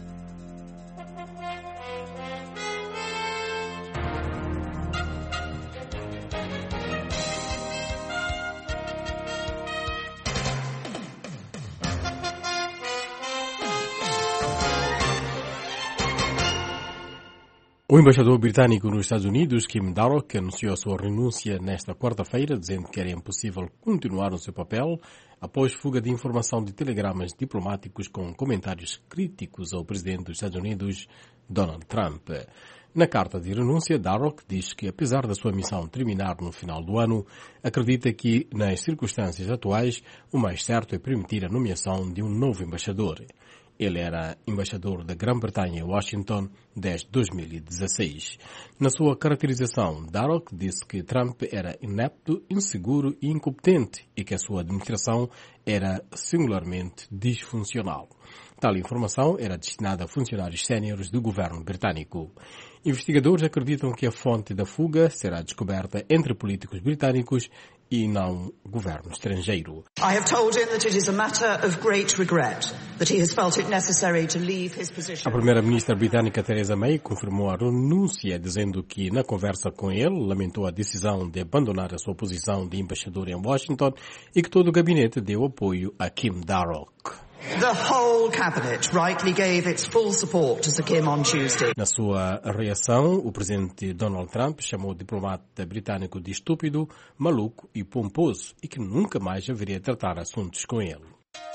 O embaixador britânico nos Estados Unidos, Kim Darroch, anunciou a sua renúncia nesta quarta-feira, dizendo que era impossível continuar no seu papel após fuga de informação de telegramas diplomáticos com comentários críticos ao presidente dos Estados Unidos, Donald Trump. Na carta de renúncia, Darroch diz que, apesar da sua missão terminar no final do ano, acredita que, nas circunstâncias atuais, o mais certo é permitir a nomeação de um novo embaixador. Ele era embaixador da Grã-Bretanha em Washington desde dois mil e dezesseis. Na sua caracterização, Darroch disse que Trump era inepto, inseguro e incompetente e que a sua administração era singularmente disfuncional. Tal informação era destinada a funcionários séniores do governo britânico. Investigadores acreditam que a fonte da fuga será descoberta entre políticos britânicos e não governo estrangeiro. I have told him that it is a matter of great regret that he has felt it necessary to leave his position. A primeira-ministra britânica Theresa May confirmou a renúncia, dizendo que na conversa com ele lamentou a decisão de abandonar a sua posição de embaixador em Washington e que todo o gabinete deu apoio a Kim Darroch. The whole cabinet rightly gave its full support to Sir Kim on Tuesday. Na sua reação, o presidente Donald Trump chamou o diplomata britânico de estúpido, maluco e pomposo e que nunca mais haveria de tratar assuntos com ele.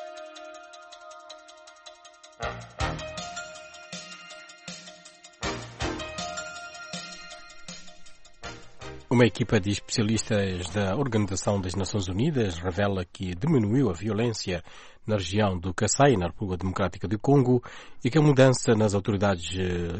Uma equipa de especialistas da Organização das Nações Unidas revela que diminuiu a violência na região do Kasaï, na República Democrática do Congo, e que a mudança nas autoridades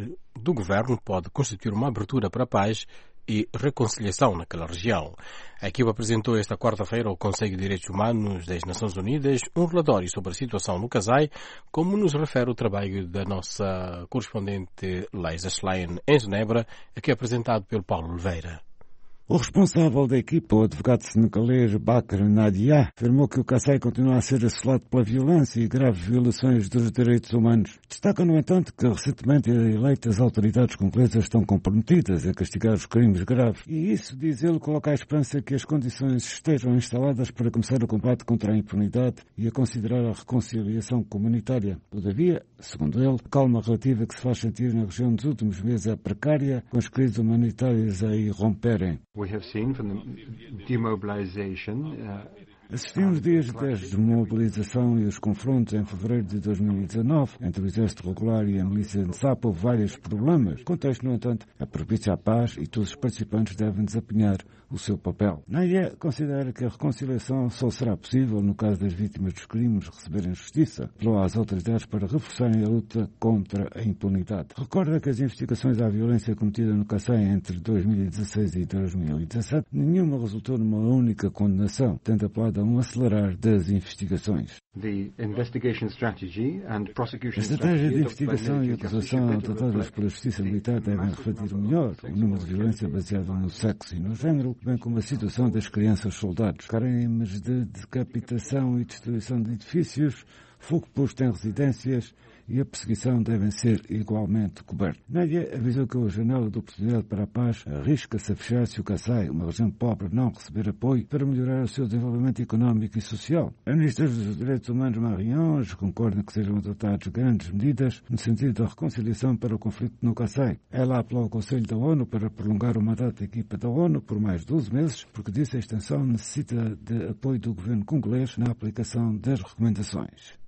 do governo pode constituir uma abertura para a paz e reconciliação naquela região. A equipa apresentou esta quarta-feira ao Conselho de Direitos Humanos das Nações Unidas um relatório sobre a situação no Kasaï, como nos refere o trabalho da nossa correspondente Leisa Schlein em Genebra, aqui apresentado pelo Paulo Oliveira. O responsável da equipa, o advogado senegalês Bakr Nadia, afirmou que o Kasaï continua a ser assolado pela violência e graves violações dos direitos humanos. Destaca, no entanto, que recentemente eleitas autoridades congolesas estão comprometidas a castigar os crimes graves. E isso, diz ele, coloca a esperança que as condições estejam instaladas para começar o combate contra a impunidade e a considerar a reconciliação comunitária. Todavia, segundo ele, a calma relativa que se faz sentir na região nos últimos meses é precária, com as crises humanitárias a irromperem. We have seen from the demobilization, uh... Assistimos desde a desmobilização e os confrontos em fevereiro de dois mil e dezanove entre o exército regular e a milícia de Sapo vários problemas. O contexto, no entanto, é propício à paz e todos os participantes devem desempenhar o seu papel. Nadia considera que a reconciliação só será possível no caso das vítimas dos crimes receberem justiça. Apelou às autoridades para reforçarem a luta contra a impunidade. Recorda que as investigações à violência cometida no Kasaï entre dois mil e dezasseis e dois mil e dezassete nenhuma resultou numa única condenação, tendo apelado a um acelerar das investigações. The investigation strategy and prosecution a estratégia de investigação e acusação adotadas pela Justiça Militar devem refletir melhor o número de violência baseado no sexo e no género, bem como a situação das crianças soldados. Crimes de decapitação e destruição de edifícios, fogo posto em residências e a perseguição devem ser igualmente cobertos. Nadia avisou que a janela de oportunidade para a paz arrisca-se a fechar se o Kasaï, uma região pobre, não receber apoio para melhorar o seu desenvolvimento económico e social. A Ministra dos Direitos Humanos, Marion, concorda que sejam adotadas grandes medidas no sentido da reconciliação para o conflito no Kasaï. Ela apelou ao Conselho da ONU para prolongar o mandato da equipa da ONU por mais doze meses, porque disse a extensão necessita de apoio do governo congolês na aplicação das recomendações.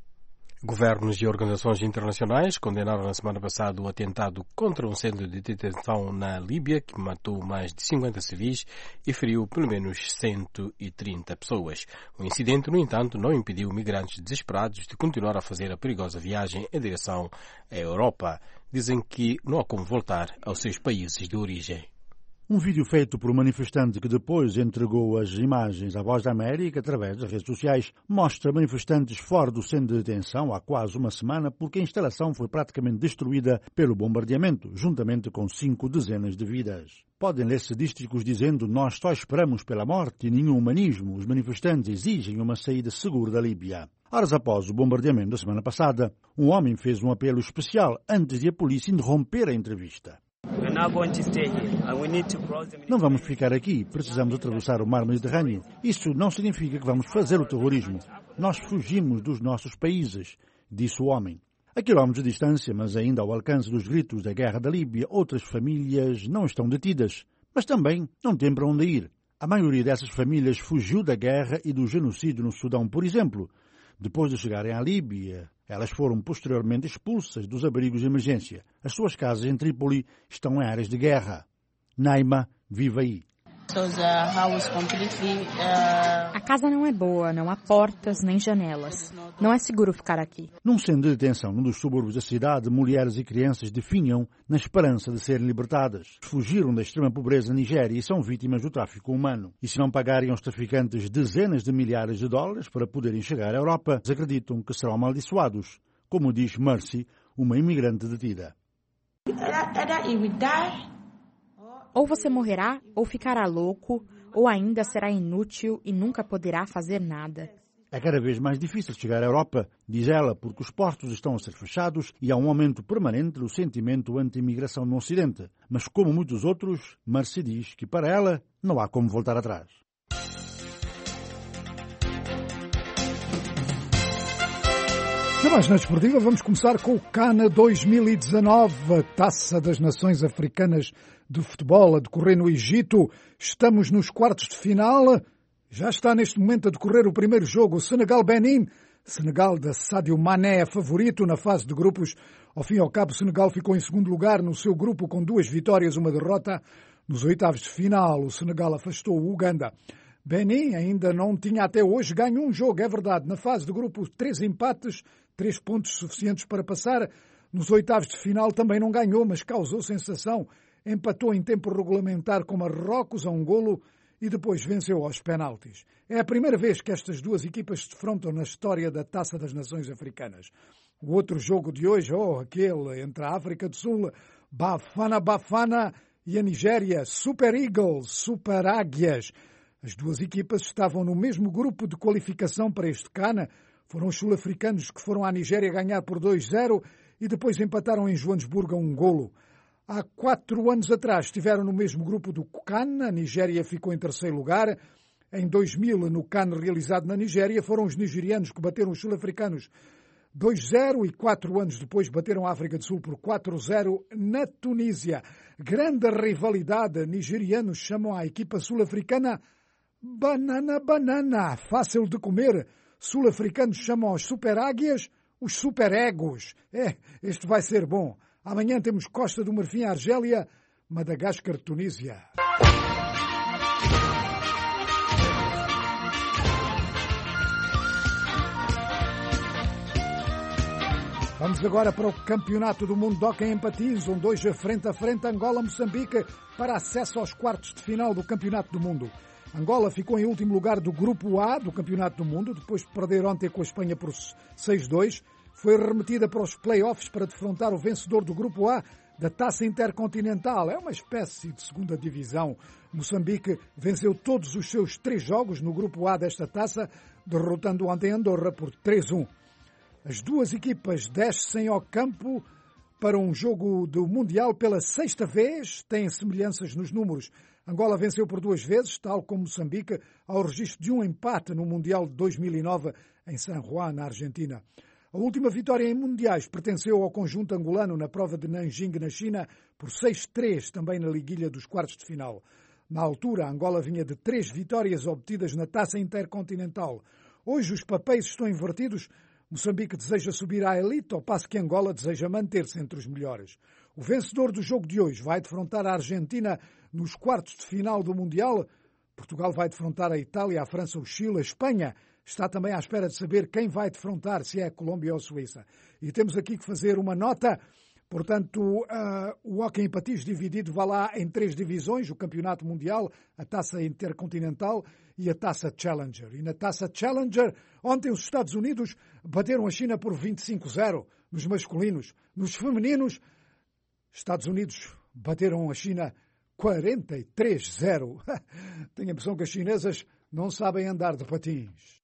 Governos e organizações internacionais condenaram na semana passada o atentado contra um centro de detenção na Líbia que matou mais de cinquenta civis e feriu pelo menos cento e trinta pessoas. O incidente, no entanto, não impediu migrantes desesperados de continuar a fazer a perigosa viagem em direção à Europa. Dizem que não há como voltar aos seus países de origem. Um vídeo feito por um manifestante que depois entregou as imagens à Voz da América através das redes sociais mostra manifestantes fora do centro de detenção há quase uma semana porque a instalação foi praticamente destruída pelo bombardeamento, juntamente com cinco dezenas de vidas. Podem ler estadísticos dizendo nós só esperamos pela morte e nenhum humanismo. Os manifestantes exigem uma saída segura da Líbia. Horas após o bombardeamento da semana passada, um homem fez um apelo especial antes de a polícia interromper a entrevista. Não vamos ficar aqui, precisamos atravessar o mar Mediterrâneo. Isso não significa que vamos fazer o terrorismo. Nós fugimos dos nossos países, disse o homem. A quilómetros de distância, mas ainda ao alcance dos gritos da guerra da Líbia, outras famílias não estão detidas, mas também não têm para onde ir. A maioria dessas famílias fugiu da guerra e do genocídio no Sudão, por exemplo. Depois de chegarem à Líbia, elas foram posteriormente expulsas dos abrigos de emergência. As suas casas em Trípoli estão em áreas de guerra. Naima vive aí. A casa não é boa, não há portas nem janelas. Não é seguro ficar aqui. Num centro de detenção, num dos subúrbios da cidade, mulheres e crianças definham na esperança de serem libertadas. Fugiram da extrema pobreza na Nigéria e são vítimas do tráfico humano. E se não pagarem aos traficantes dezenas de milhares de dólares para poderem chegar à Europa, acreditam que serão amaldiçoados, como diz Mercy, uma imigrante detida. Ou você morrerá, ou ficará louco, ou ainda será inútil e nunca poderá fazer nada. É cada vez mais difícil chegar à Europa, diz ela, porque os portos estão a ser fechados e há um aumento permanente do sentimento anti-imigração no Ocidente. Mas como muitos outros, Mercy diz que para ela não há como voltar atrás. Na página desportiva vamos começar com o CAN dois mil e dezanove, a Taça das Nações Africanas de Futebol a decorrer no Egito. Estamos nos quartos de final. Já está neste momento a decorrer o primeiro jogo, o Senegal-Benin. Senegal da Sadio Mané é favorito na fase de grupos. Ao fim e ao cabo, o Senegal ficou em segundo lugar no seu grupo com duas vitórias e uma derrota. Nos oitavos de final, o Senegal afastou o Uganda. Benin ainda não tinha até hoje ganho um jogo, é verdade. Na fase de grupo, três empates, três pontos suficientes para passar. Nos oitavos de final também não ganhou, mas causou sensação. Empatou em tempo regulamentar com Marrocos a um golo e depois venceu aos penaltis. É a primeira vez que estas duas equipas se defrontam na história da Taça das Nações Africanas. O outro jogo de hoje, oh, aquele entre a África do Sul, Bafana Bafana, e a Nigéria, Super Eagles, Super Águias. As duas equipas estavam no mesmo grupo de qualificação para este CAN. Foram os sul-africanos que foram à Nigéria ganhar por dois a zero e depois empataram em Joanesburgo a um golo. Há quatro anos atrás estiveram no mesmo grupo do CAN. A Nigéria ficou em terceiro lugar. Em dois mil, no CAN realizado na Nigéria, foram os nigerianos que bateram os sul-africanos dois a zero e quatro anos depois bateram a África do Sul por quatro a zero na Tunísia. Grande rivalidade. Nigerianos chamam a equipa sul-africana Banana Banana, fácil de comer. Sul-africanos chamam aos Super Águias os Super Egos. É, este vai ser bom. Amanhã temos Costa do Marfim, Argélia, Madagascar, Tunísia. Vamos agora para o Campeonato do Mundo de Hóquei em Patins, onde hoje frente a frente Angola-Moçambique para acesso aos quartos de final do Campeonato do Mundo. Angola ficou em último lugar do Grupo A do Campeonato do Mundo, depois de perder ontem com a Espanha por seis a dois. Foi remetida para os play-offs para defrontar o vencedor do Grupo A da Taça Intercontinental. É uma espécie de segunda divisão. Moçambique venceu todos os seus três jogos no Grupo A desta taça, derrotando ontem Andorra por três a um. As duas equipas descem ao campo para um jogo do Mundial pela sexta vez, têm semelhanças nos números. Angola venceu por duas vezes, tal como Moçambique, ao registro de um empate no Mundial de dois mil e nove em San Juan, na Argentina. A última vitória em mundiais pertenceu ao conjunto angolano na prova de Nanjing, na China, por seis a três, também na liguilha dos quartos de final. Na altura, Angola vinha de três vitórias obtidas na Taça Intercontinental. Hoje os papéis estão invertidos. Moçambique deseja subir à elite, ao passo que Angola deseja manter-se entre os melhores. O vencedor do jogo de hoje vai defrontar a Argentina nos quartos de final do Mundial. Portugal vai defrontar a Itália, a França, o Chile, a Espanha. Está também à espera de saber quem vai defrontar, se é a Colômbia ou a Suíça. E temos aqui que fazer uma nota. Portanto, uh, o hóquei em patins dividido vai lá em três divisões, o Campeonato Mundial, a Taça Intercontinental e a Taça Challenger. E na Taça Challenger, ontem os Estados Unidos bateram a China por vinte e cinco a zero nos masculinos. Nos femininos, Estados Unidos bateram a China quarenta e três a zero. Tenho a impressão que as chinesas não sabem andar de patins.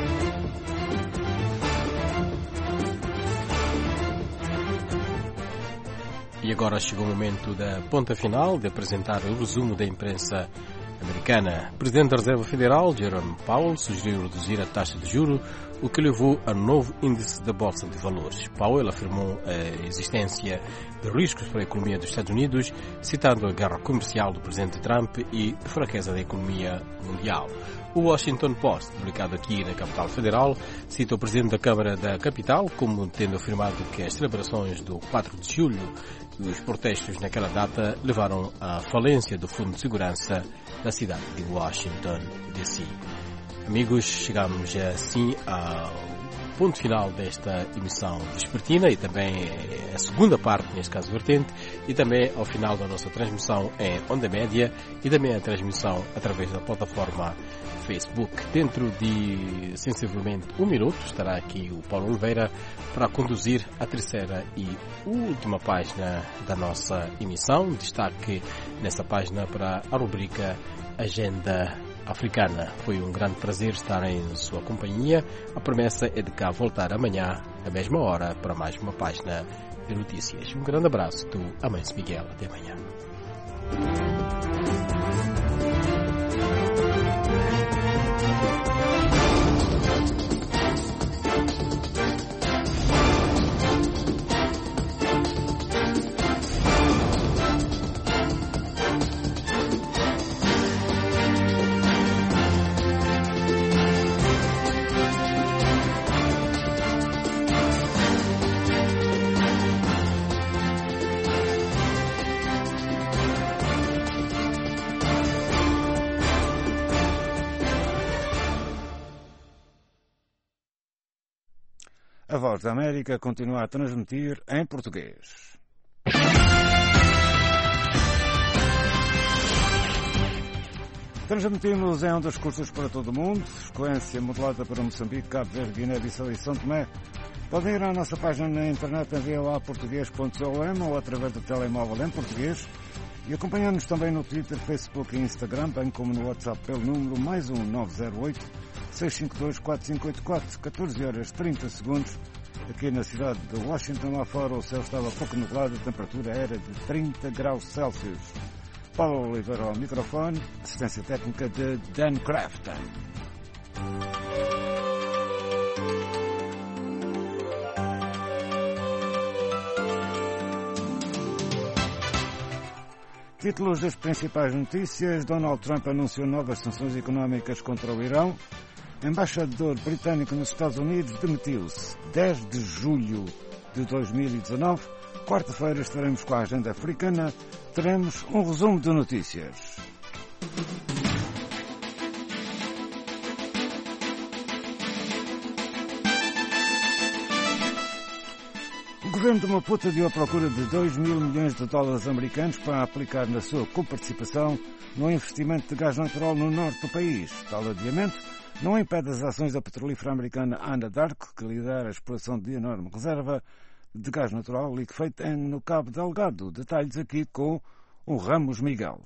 E agora chegou o momento da ponta final de apresentar o resumo da imprensa americana. O Presidente da Reserva Federal, Jerome Powell, sugeriu reduzir a taxa de juros, o que levou a novo índice da Bolsa de Valores. Powell afirmou a existência de riscos para a economia dos Estados Unidos, citando a guerra comercial do Presidente Trump e a fraqueza da economia mundial. O Washington Post, publicado aqui na capital federal, cita o Presidente da Câmara da Capital como tendo afirmado que as celebrações do quatro de julho e os protestos naquela data levaram à falência do Fundo de Segurança da cidade de Washington, D C Amigos, chegamos assim ao ponto final desta emissão vespertina e também a segunda parte, neste caso vertente, e também ao final da nossa transmissão em onda média e também a transmissão através da plataforma Facebook. Dentro de sensivelmente um minuto estará aqui o Paulo Oliveira para conduzir a terceira e última página da nossa emissão. Destaque nessa página para a rubrica Agenda Africana. Foi um grande prazer estar em sua companhia. A promessa é de cá voltar amanhã, à mesma hora, para mais uma página de notícias. Um grande abraço do Amancio Miguel. Até amanhã. a Voz da América continua a transmitir em português. Transmitimos em ondas curtas para todo o mundo, frequência modulada para Moçambique, Cabo Verde, Guiné-Bissau e São Tomé. Podem ir à nossa página na internet em v o a português ponto com ou através do telemóvel em português e acompanhar-nos também no Twitter, Facebook e Instagram, bem como no WhatsApp pelo número mais um nove zero oito, seis cinco dois, quatro cinco oito quatro, catorze horas trinta segundos. Aqui na cidade de Washington, lá fora, o céu estava pouco nublado, a temperatura era de trinta graus Celsius. Paulo Oliveira ao microfone, assistência técnica de Dan Crafton. Títulos das principais notícias. Donald Trump anunciou novas sanções económicas contra o Irão. Embaixador britânico nos Estados Unidos demitiu-se. dez de julho de dois mil e dezanove. Quarta-feira estaremos com a agenda africana. Teremos um resumo de notícias. O governo de Maputo deu à procura de dois mil milhões de dólares americanos para aplicar na sua coparticipação no investimento de gás natural no norte do país. Tal adiamento não impede as ações da petrolífera americana Anadarko, que lidera a exploração de enorme reserva de gás natural liquefeito no Cabo Delgado. Detalhes aqui com o Ramos Miguel.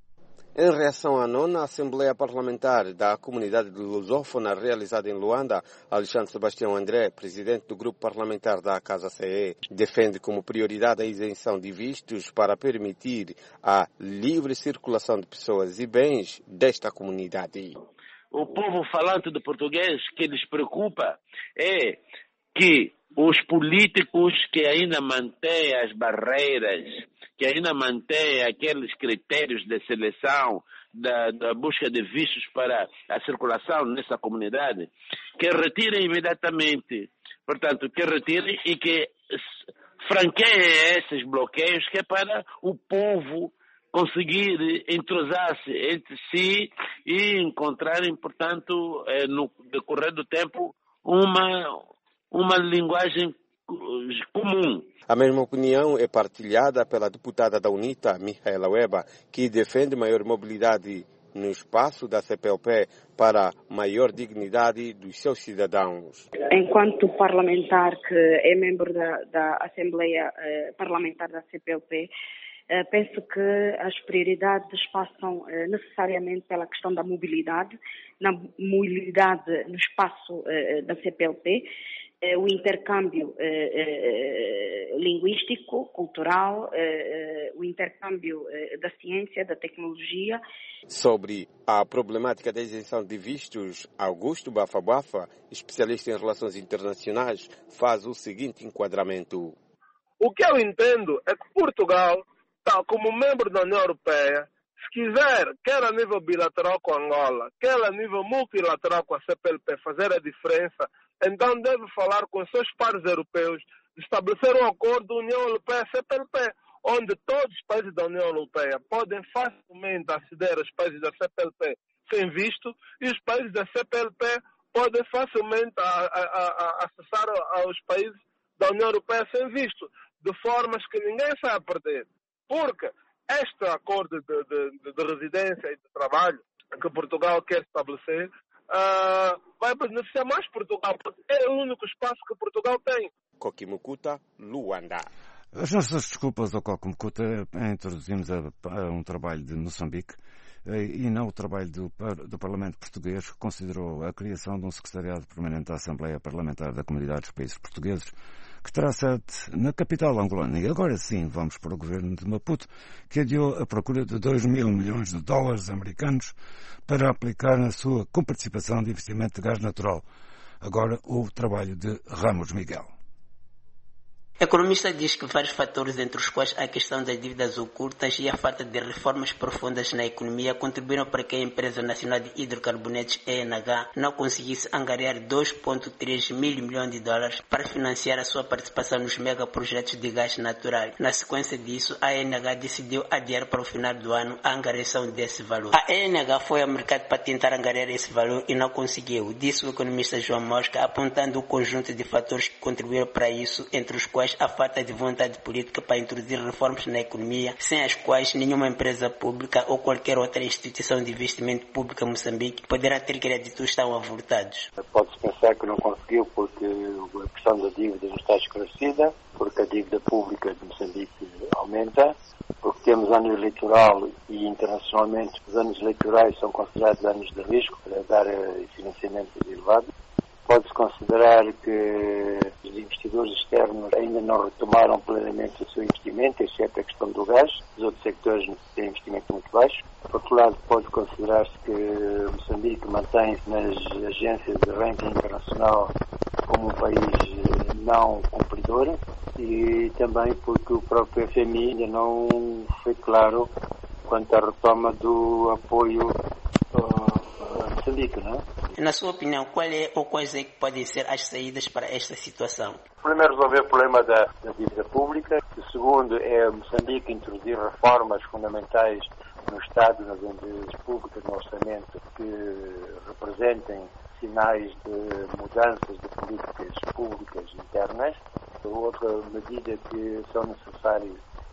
Em reação à nona Assembleia Parlamentar da Comunidade Lusófona realizada em Luanda, Alexandre Sebastião André, presidente do grupo parlamentar da Casa C E, defende como prioridade a isenção de vistos para permitir a livre circulação de pessoas e bens desta comunidade. O povo falante de português que lhes preocupa é que os políticos que ainda mantêm as barreiras, que ainda mantêm aqueles critérios de seleção, da, da busca de vistos para a circulação nessa comunidade, que retirem imediatamente, portanto, que retirem e que franqueiem esses bloqueios, que é para o povo conseguir entrosar-se entre si e encontrarem, portanto, no decorrer do tempo, uma, uma linguagem comum. A mesma opinião é partilhada pela deputada da UNITA, Micaela Weba, que defende maior mobilidade no espaço da C P L P para maior dignidade dos seus cidadãos. Enquanto parlamentar que é membro da, da Assembleia eh, Parlamentar da C P L P, eh, penso que as prioridades passam eh, necessariamente pela questão da mobilidade, na mobilidade no espaço eh, da C P L P, o intercâmbio eh, eh, linguístico, cultural, eh, o intercâmbio eh, da ciência, da tecnologia. Sobre a problemática da isenção de vistos, Augusto Bafa Bafa, especialista em relações internacionais, faz o seguinte enquadramento. O que eu entendo é que Portugal, tal como membro da União Europeia, se quiser, quer a nível bilateral com Angola, quer a nível multilateral com a C P L P, fazer a diferença, então deve falar com seus pares europeus, estabelecer um acordo União Europeia-C P L P, onde todos os países da União Europeia podem facilmente aceder aos países da C P L P sem visto, e os países da C P L P podem facilmente a, a, a, acessar aos países da União Europeia sem visto, de formas que ninguém sai a perder. Porque este acordo de, de, de residência e de trabalho que Portugal quer estabelecer uh, vai beneficiar mais Portugal, porque é o único espaço que Portugal tem. Coquimucuta, Luanda. As nossas desculpas ao Coquimucuta, introduzimos a, a um trabalho de Moçambique e não o trabalho do, do Parlamento Português, que considerou a criação de um secretariado permanente da Assembleia Parlamentar da Comunidade dos Países Portugueses, que terá sede na capital angolana. E agora sim vamos para o governo de Maputo, que adiou a procura de dois mil milhões de dólares americanos para aplicar na sua comparticipação de investimento de gás natural. Agora o trabalho de Ramos Miguel. O economista diz que vários fatores, entre os quais a questão das dívidas ocultas e a falta de reformas profundas na economia, contribuíram para que a Empresa Nacional de Hidrocarbonetos, E N H, não conseguisse angariar dois vírgula três mil milhões de dólares para financiar a sua participação nos megaprojetos de gás natural. Na sequência disso, a E N H decidiu adiar para o final do ano a angariação desse valor. A E N H foi ao mercado para tentar angariar esse valor e não conseguiu, disse o economista João Mosca, apontando o conjunto de fatores que contribuíram para isso, entre os quais a falta de vontade política para introduzir reformas na economia, sem as quais nenhuma empresa pública ou qualquer outra instituição de investimento pública em Moçambique poderá ter créditos tão avultados. Pode-se pensar que não conseguiu porque a questão da dívida não está esclarecida, porque a dívida pública de Moçambique aumenta, porque temos ano eleitoral e internacionalmente os anos eleitorais são considerados anos de risco para dar financiamento elevado. Pode-se considerar que os investidores externos ainda não retomaram plenamente o seu investimento, exceto a questão do gás. Os outros sectores têm investimento muito baixo. Por outro lado, pode considerar-se que Moçambique mantém-se nas agências de ranking internacional como um país não cumpridor e também porque o próprio F M I ainda não foi claro quanto à retoma do apoio a Moçambique, não é? Na sua opinião, qual é ou quais é que podem ser as saídas para esta situação? Primeiro, resolver o problema da, da dívida pública. O segundo é Moçambique introduzir reformas fundamentais no Estado, nas empresas públicas, no orçamento, que representem sinais de mudanças de políticas públicas internas. Outra medida que são necessárias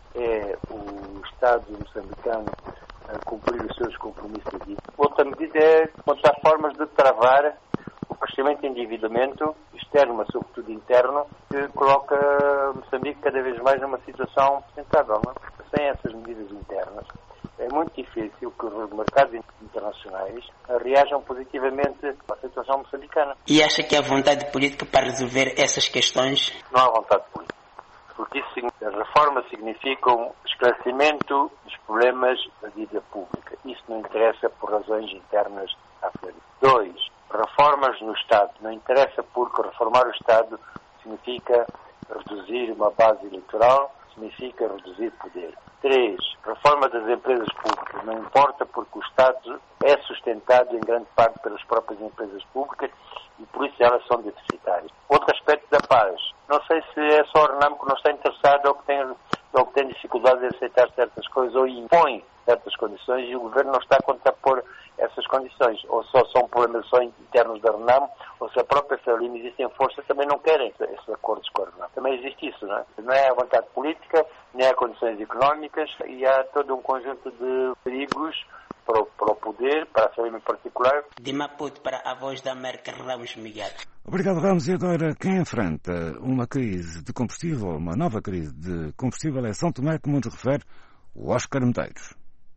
é o Estado moçambicano a cumprir os seus compromissos de dívida. Outra medida é encontrar formas de travar o crescimento de endividamento externo, mas sobretudo interno, que coloca Moçambique cada vez mais numa situação sustentável. Não? Sem essas medidas internas, é muito difícil que os mercados internacionais reajam positivamente à situação moçambicana. E acha que há vontade política para resolver essas questões? Não há vontade política. Porque isso, as reformas significam esclarecimento dos problemas da dívida pública. Isso não interessa por razões internas à família. Dois, reformas no Estado. Não interessa porque reformar o Estado significa reduzir uma base eleitoral, significa reduzir poder. Três, reforma das empresas públicas. Não importa porque o Estado é sustentado em grande parte pelas próprias empresas públicas e por isso elas são deficitárias. Outro aspecto da paz. Não sei se é só o Renamo que não está interessado ou que tem, ou que tem dificuldade em aceitar certas coisas ou impõe certas condições e o Governo não está a contrapor essas condições. Ou só são problemas só internos da Renamo ou se a própria Frelimo existem forças também não querem esses acordos com a Renamo. Também existe isso, não é? Não é a vontade política, nem há condições económicas e há todo um conjunto de perigos para o, para o poder, para a Frelimo em particular. De Maputo para a Voz da América, Ramos Miguel. Obrigado, Ramos. E agora, quem enfrenta uma crise de combustível, uma nova crise de combustível é São Tomé, como nos refere o Oscar Medeiros.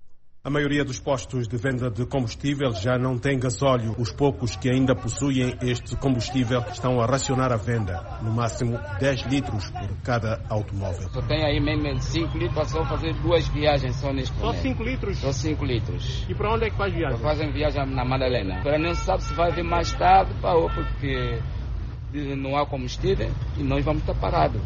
A maioria dos postos de venda de combustível já não tem gasóleo. Os poucos que ainda possuem este combustível estão a racionar a venda, no máximo dez litros por cada automóvel. Só tem aí mesmo cinco litros, só fazer duas viagens só neste momento. Só cinco litros? Só cinco litros. E para onde é que faz viagem? Fazem viagem na Madalena. Agora não sabe se vai vir mais tarde, porque não há combustível e nós vamos estar parados.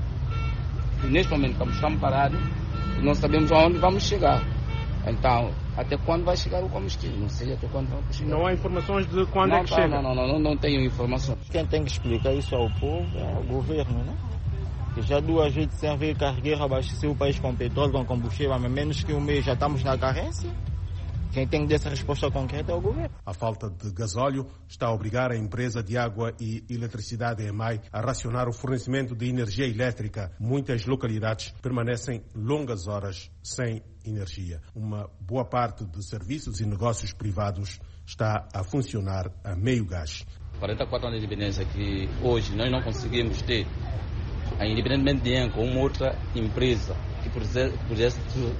E neste momento estamos parados e não sabemos aonde vamos chegar. Então, até quando vai chegar o combustível? Não sei até quando vai chegar. Não há informações de quando não, é que tá, chega? Não, não, não, não, não tenho informações. Quem tem que explicar isso ao povo é o governo, né? Que já duas vezes sem haver cargueiro abastecer o país com petróleo, com combustível, mas menos que um mês já estamos na carência. Quem tem que dar essa resposta concreta é o governo. A falta de gasóleo está a obrigar a empresa de água e eletricidade EMAI a racionar o fornecimento de energia elétrica. Muitas localidades permanecem longas horas sem energia. Uma boa parte de serviços e negócios privados está a funcionar a meio gás. quarenta e quatro anos de independência que hoje nós não conseguimos ter, independentemente de uma outra empresa que pudesse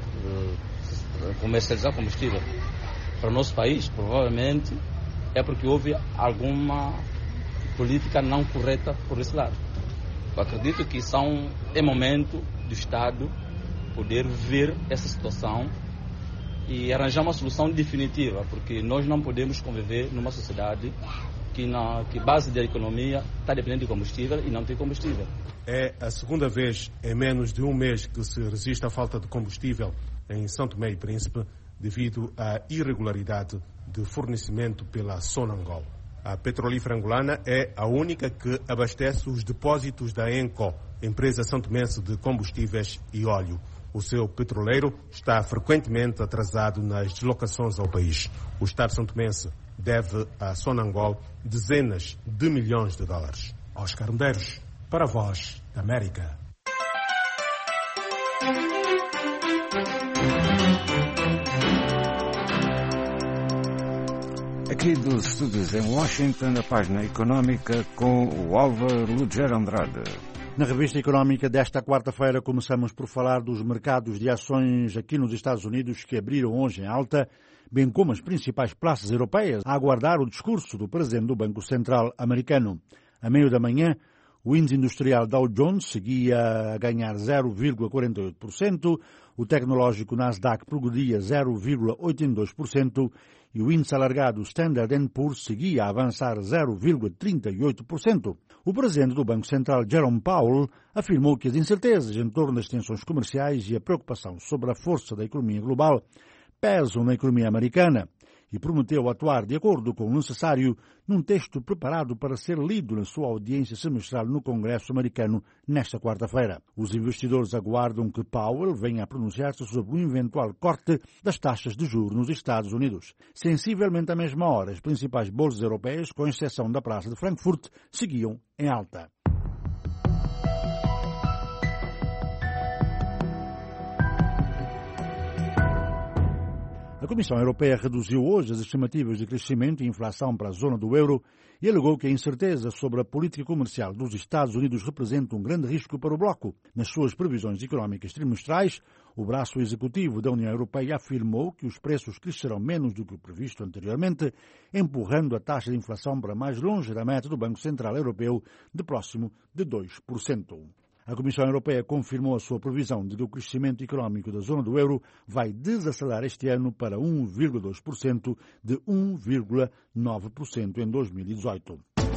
comercializar combustível para o nosso país, provavelmente é porque houve alguma política não correta por esse lado. Eu acredito que são, é momento do Estado poder ver essa situação e arranjar uma solução definitiva, porque nós não podemos conviver numa sociedade que, na, que base da economia está dependendo de combustível e não tem combustível. É a segunda vez em menos de um mês que se resiste à falta de combustível em São Tomé e Príncipe devido à irregularidade de fornecimento pela Sonangol. A petrolífera angolana é a única que abastece os depósitos da ENCO, empresa santomense de combustíveis e óleo. O seu petroleiro está frequentemente atrasado nas deslocações ao país. O Estado santomense deve à Sonangol dezenas de milhões de dólares. Oscar Medeiros, para a Voz da América. Aqui dos estúdios em Washington, a página económica com o Álvaro Lugero Andrade. Na revista económica desta quarta-feira começamos por falar dos mercados de ações aqui nos Estados Unidos que abriram hoje em alta, bem como as principais praças europeias a aguardar o discurso do presidente do Banco Central americano. A meio da manhã, o índice industrial Dow Jones seguia a ganhar zero vírgula quarenta e oito por cento, o tecnológico Nasdaq progredia zero vírgula oitenta e dois por cento e o índice alargado Standard and Poor's seguia a avançar zero vírgula trinta e oito por cento. O presidente do Banco Central, Jerome Powell, afirmou que as incertezas em torno das tensões comerciais e a preocupação sobre a força da economia global pesam na economia americana e prometeu atuar de acordo com o necessário num texto preparado para ser lido na sua audiência semestral no Congresso americano nesta quarta-feira. Os investidores aguardam que Powell venha a pronunciar-se sobre um eventual corte das taxas de juros nos Estados Unidos. Sensivelmente à mesma hora, as principais bolsas europeias, com exceção da Praça de Frankfurt, seguiam em alta. A Comissão Europeia reduziu hoje as estimativas de crescimento e inflação para a zona do euro e alegou que a incerteza sobre a política comercial dos Estados Unidos representa um grande risco para o bloco. Nas suas previsões económicas trimestrais, o braço executivo da União Europeia afirmou que os preços crescerão menos do que o previsto anteriormente, empurrando a taxa de inflação para mais longe da meta do Banco Central Europeu de próximo de dois por cento. A Comissão Europeia confirmou a sua previsão de que o crescimento económico da zona do euro vai desacelerar este ano para um vírgula dois por cento de um vírgula nove por cento em dois mil e dezoito.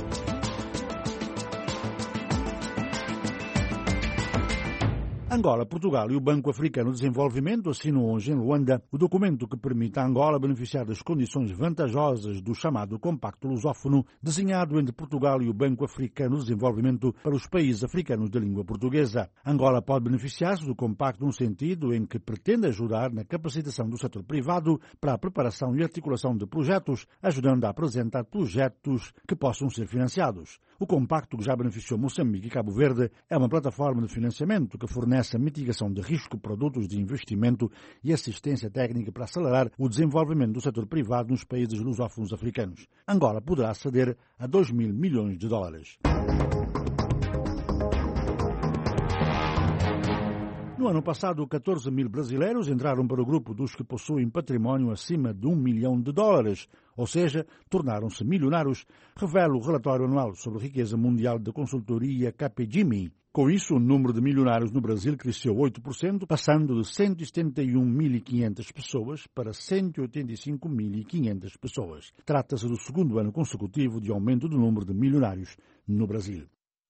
Angola, Portugal e o Banco Africano de Desenvolvimento assinam hoje em Luanda o documento que permite a Angola beneficiar das condições vantajosas do chamado Compacto Lusófono, desenhado entre Portugal e o Banco Africano de Desenvolvimento para os países africanos de língua portuguesa. Angola pode beneficiar-se do compacto num sentido em que pretende ajudar na capacitação do setor privado para a preparação e articulação de projetos, ajudando a apresentar projetos que possam ser financiados. O compacto, que já beneficiou Moçambique e Cabo Verde, é uma plataforma de financiamento que fornece a mitigação de risco, produtos de investimento e assistência técnica para acelerar o desenvolvimento do setor privado nos países lusófonos africanos. Angola poderá aceder a dois mil milhões de dólares. No ano passado, catorze mil brasileiros entraram para o grupo dos que possuem património acima de um milhão de dólares, ou seja, tornaram-se milionários, revela o relatório anual sobre a riqueza mundial da consultoria Capgemini. Com isso, o número de milionários no Brasil cresceu oito por cento, passando de cento e setenta e um mil e quinhentas pessoas para cento e oitenta e cinco mil e quinhentas pessoas. Trata-se do segundo ano consecutivo de aumento do número de milionários no Brasil.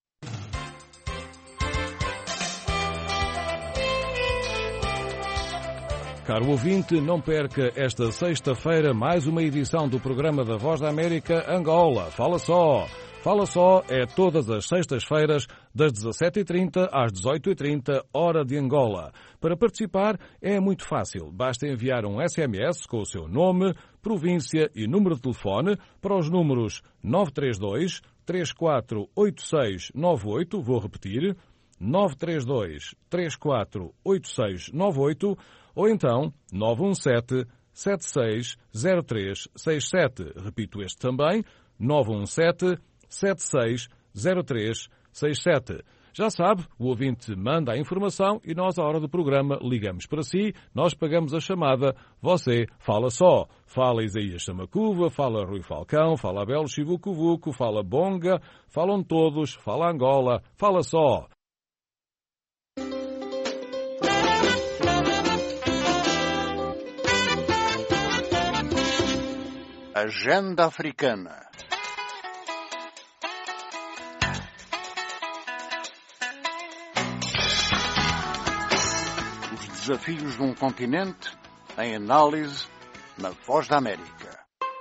Caro ouvinte, não perca esta sexta-feira mais uma edição do programa da Voz da América Angola. Fala só! Fala só é todas as sextas-feiras, das dezassete e trinta às dezoito e trinta, hora de Angola. Para participar é muito fácil. Basta enviar um S M S com o seu nome, província e número de telefone para os números nove três dois, três quatro oito seis nove oito, vou repetir, nove três dois, três quatro oito seis nove oito, ou então nove um sete, sete seis zero três seis sete. Repito este também, nove um sete, sete seis zero três seis sete. Já sabe, o ouvinte manda a informação e nós, à hora do programa, ligamos para si, nós pagamos a chamada, você fala só. Fala Isaías Samacuva, fala Rui Falcão, fala Abel Chivucovuco, fala Bonga, falam todos, fala Angola, fala só. Agenda Africana. desafios de um continente em análise na Voz da América.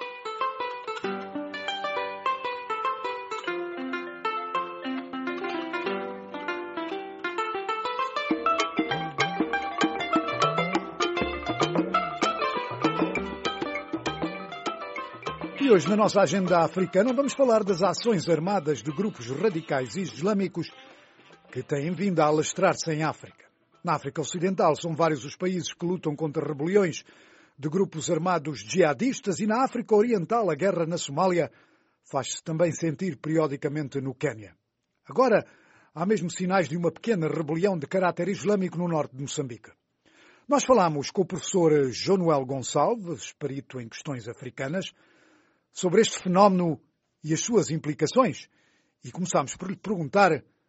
E hoje, na nossa agenda africana, vamos falar das ações armadas de grupos radicais islâmicos que têm vindo a alastrar-se em África. Na África Ocidental são vários os países que lutam contra rebeliões de grupos armados jihadistas e na África Oriental a guerra na Somália faz-se também sentir periodicamente no Quênia. Agora, há mesmo sinais de uma pequena rebelião de caráter islâmico no norte de Moçambique. Nós falamos com o professor Jonuel Gonçalves, perito em questões africanas, sobre este fenómeno e as suas implicações. E começámos por lhe perguntar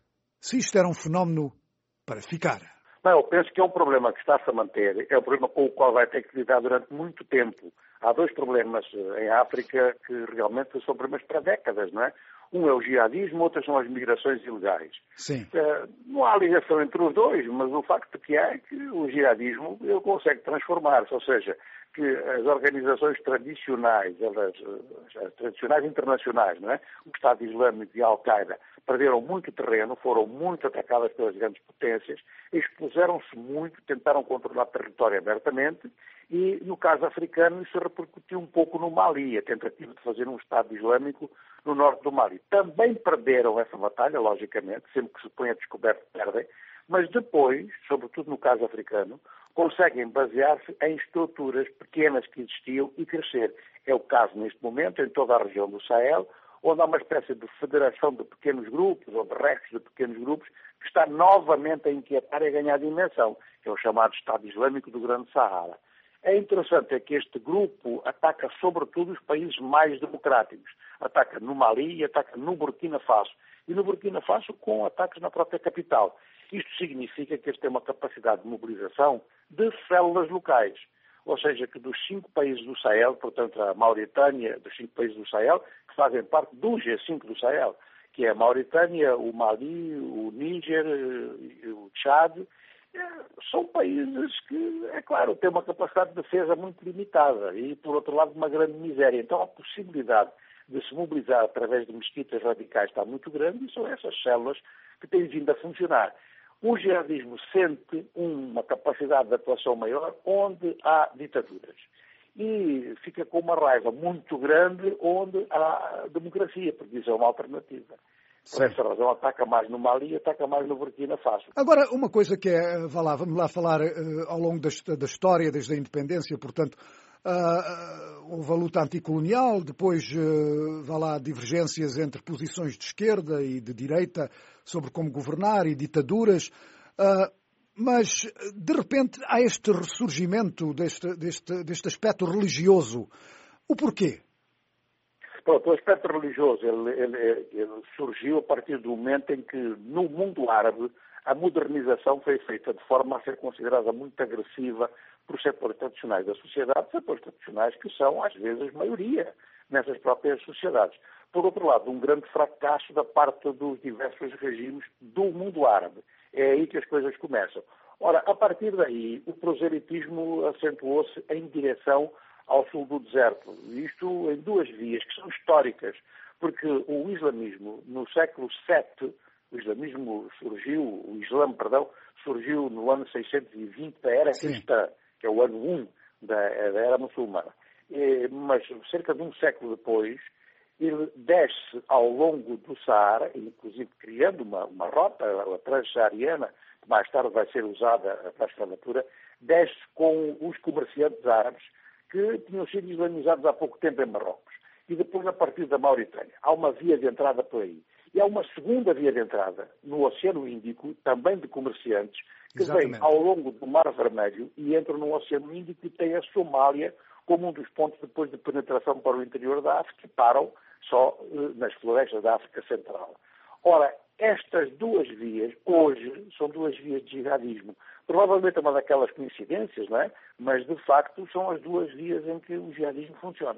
se isto era um fenómeno para ficar. Não, eu penso que é um problema que está-se a manter, é um problema com o qual vai ter que lidar durante muito tempo. Há dois problemas em África que realmente são problemas para décadas, não é? Um é o jihadismo, outro são as migrações ilegais. Sim. Uh, não há ligação entre os dois, mas o facto que há é que o jihadismo ele consegue transformar-se, ou seja, que as organizações tradicionais, elas, as tradicionais internacionais, não é? O Estado Islâmico e a Al-Qaeda perderam muito terreno, foram muito atacadas pelas grandes potências, expuseram-se muito, tentaram controlar território abertamente e, no caso africano, isso repercutiu um pouco no Mali, a tentativa de fazer um Estado Islâmico no norte do Mali. Também perderam essa batalha, logicamente, sempre que se põe a descoberto perdem, mas depois, sobretudo no caso africano, conseguem basear-se em estruturas pequenas que existiam e crescer. É o caso neste momento em toda a região do Sahel, onde há uma espécie de federação de pequenos grupos, ou de restos de pequenos grupos, que está novamente a inquietar e a ganhar dimensão, que é o chamado Estado Islâmico do Grande Sahara. É interessante é que este grupo ataca sobretudo os países mais democráticos. Ataca no Mali e ataca no Burkina Faso. E no Burkina Faso com ataques na própria capital. Isto significa que eles têm uma capacidade de mobilização de células locais. Ou seja, que dos cinco países do Sahel, portanto a Mauritânia, dos cinco países do Sahel, que fazem parte do G cinco do Sahel, que é a Mauritânia, o Mali, o Níger, o Tchad, são países que, é claro, têm uma capacidade de defesa muito limitada e, por outro lado, uma grande miséria. Então a possibilidade de se mobilizar através de mesquitas radicais está muito grande e são essas células que têm vindo a funcionar. O jihadismo sente uma capacidade de atuação maior onde há ditaduras. E fica com uma raiva muito grande onde há democracia, porque isso é uma alternativa. Por essa razão ataca mais no Mali e ataca mais no Burkina Faso. Agora, uma coisa que é, vá lá, vamos lá falar uh, ao longo da, da história, desde a independência, portanto, uh, houve a luta anticolonial, depois, uh, vá lá, divergências entre posições de esquerda e de direita sobre como governar e ditaduras, uh, mas, de repente, há este ressurgimento deste, deste, deste aspecto religioso. O porquê? Pronto, o aspecto religioso ele, ele, ele surgiu a partir do momento em que, no mundo árabe, a modernização foi feita de forma a ser considerada muito agressiva por setores tradicionais da sociedade, setores tradicionais que são, às vezes, maioria nessas próprias sociedades. Por outro lado, um grande fracasso da parte dos diversos regimes do mundo árabe. É aí que as coisas começam. Ora, a partir daí, o proselitismo acentuou-se em direção ao sul do deserto. Isto em duas vias que são históricas, porque o islamismo, no século sete, o islamismo surgiu, o islã, perdão, surgiu no ano seiscentos e vinte da Era Cristã, que é o ano um da, da Era Muçulmana. E, mas cerca de um século depois, ele desce ao longo do Saara, inclusive criando uma, uma rota, a transsaariana, que mais tarde vai ser usada para a escravatura, desce com os comerciantes árabes que tinham sido islamizados há pouco tempo em Marrocos. E depois, a partir da Mauritânia. Há uma via de entrada por aí. E há uma segunda via de entrada no Oceano Índico, também de comerciantes, que Exatamente. Vem ao longo do Mar Vermelho e entram no Oceano Índico e tem a Somália como um dos pontos depois de penetração para o interior da África e param só eh, nas florestas da África Central. Ora, estas duas vias, hoje, são duas vias de jihadismo. Provavelmente é uma daquelas coincidências, não é? Mas, de facto, são as duas vias em que o jihadismo funciona.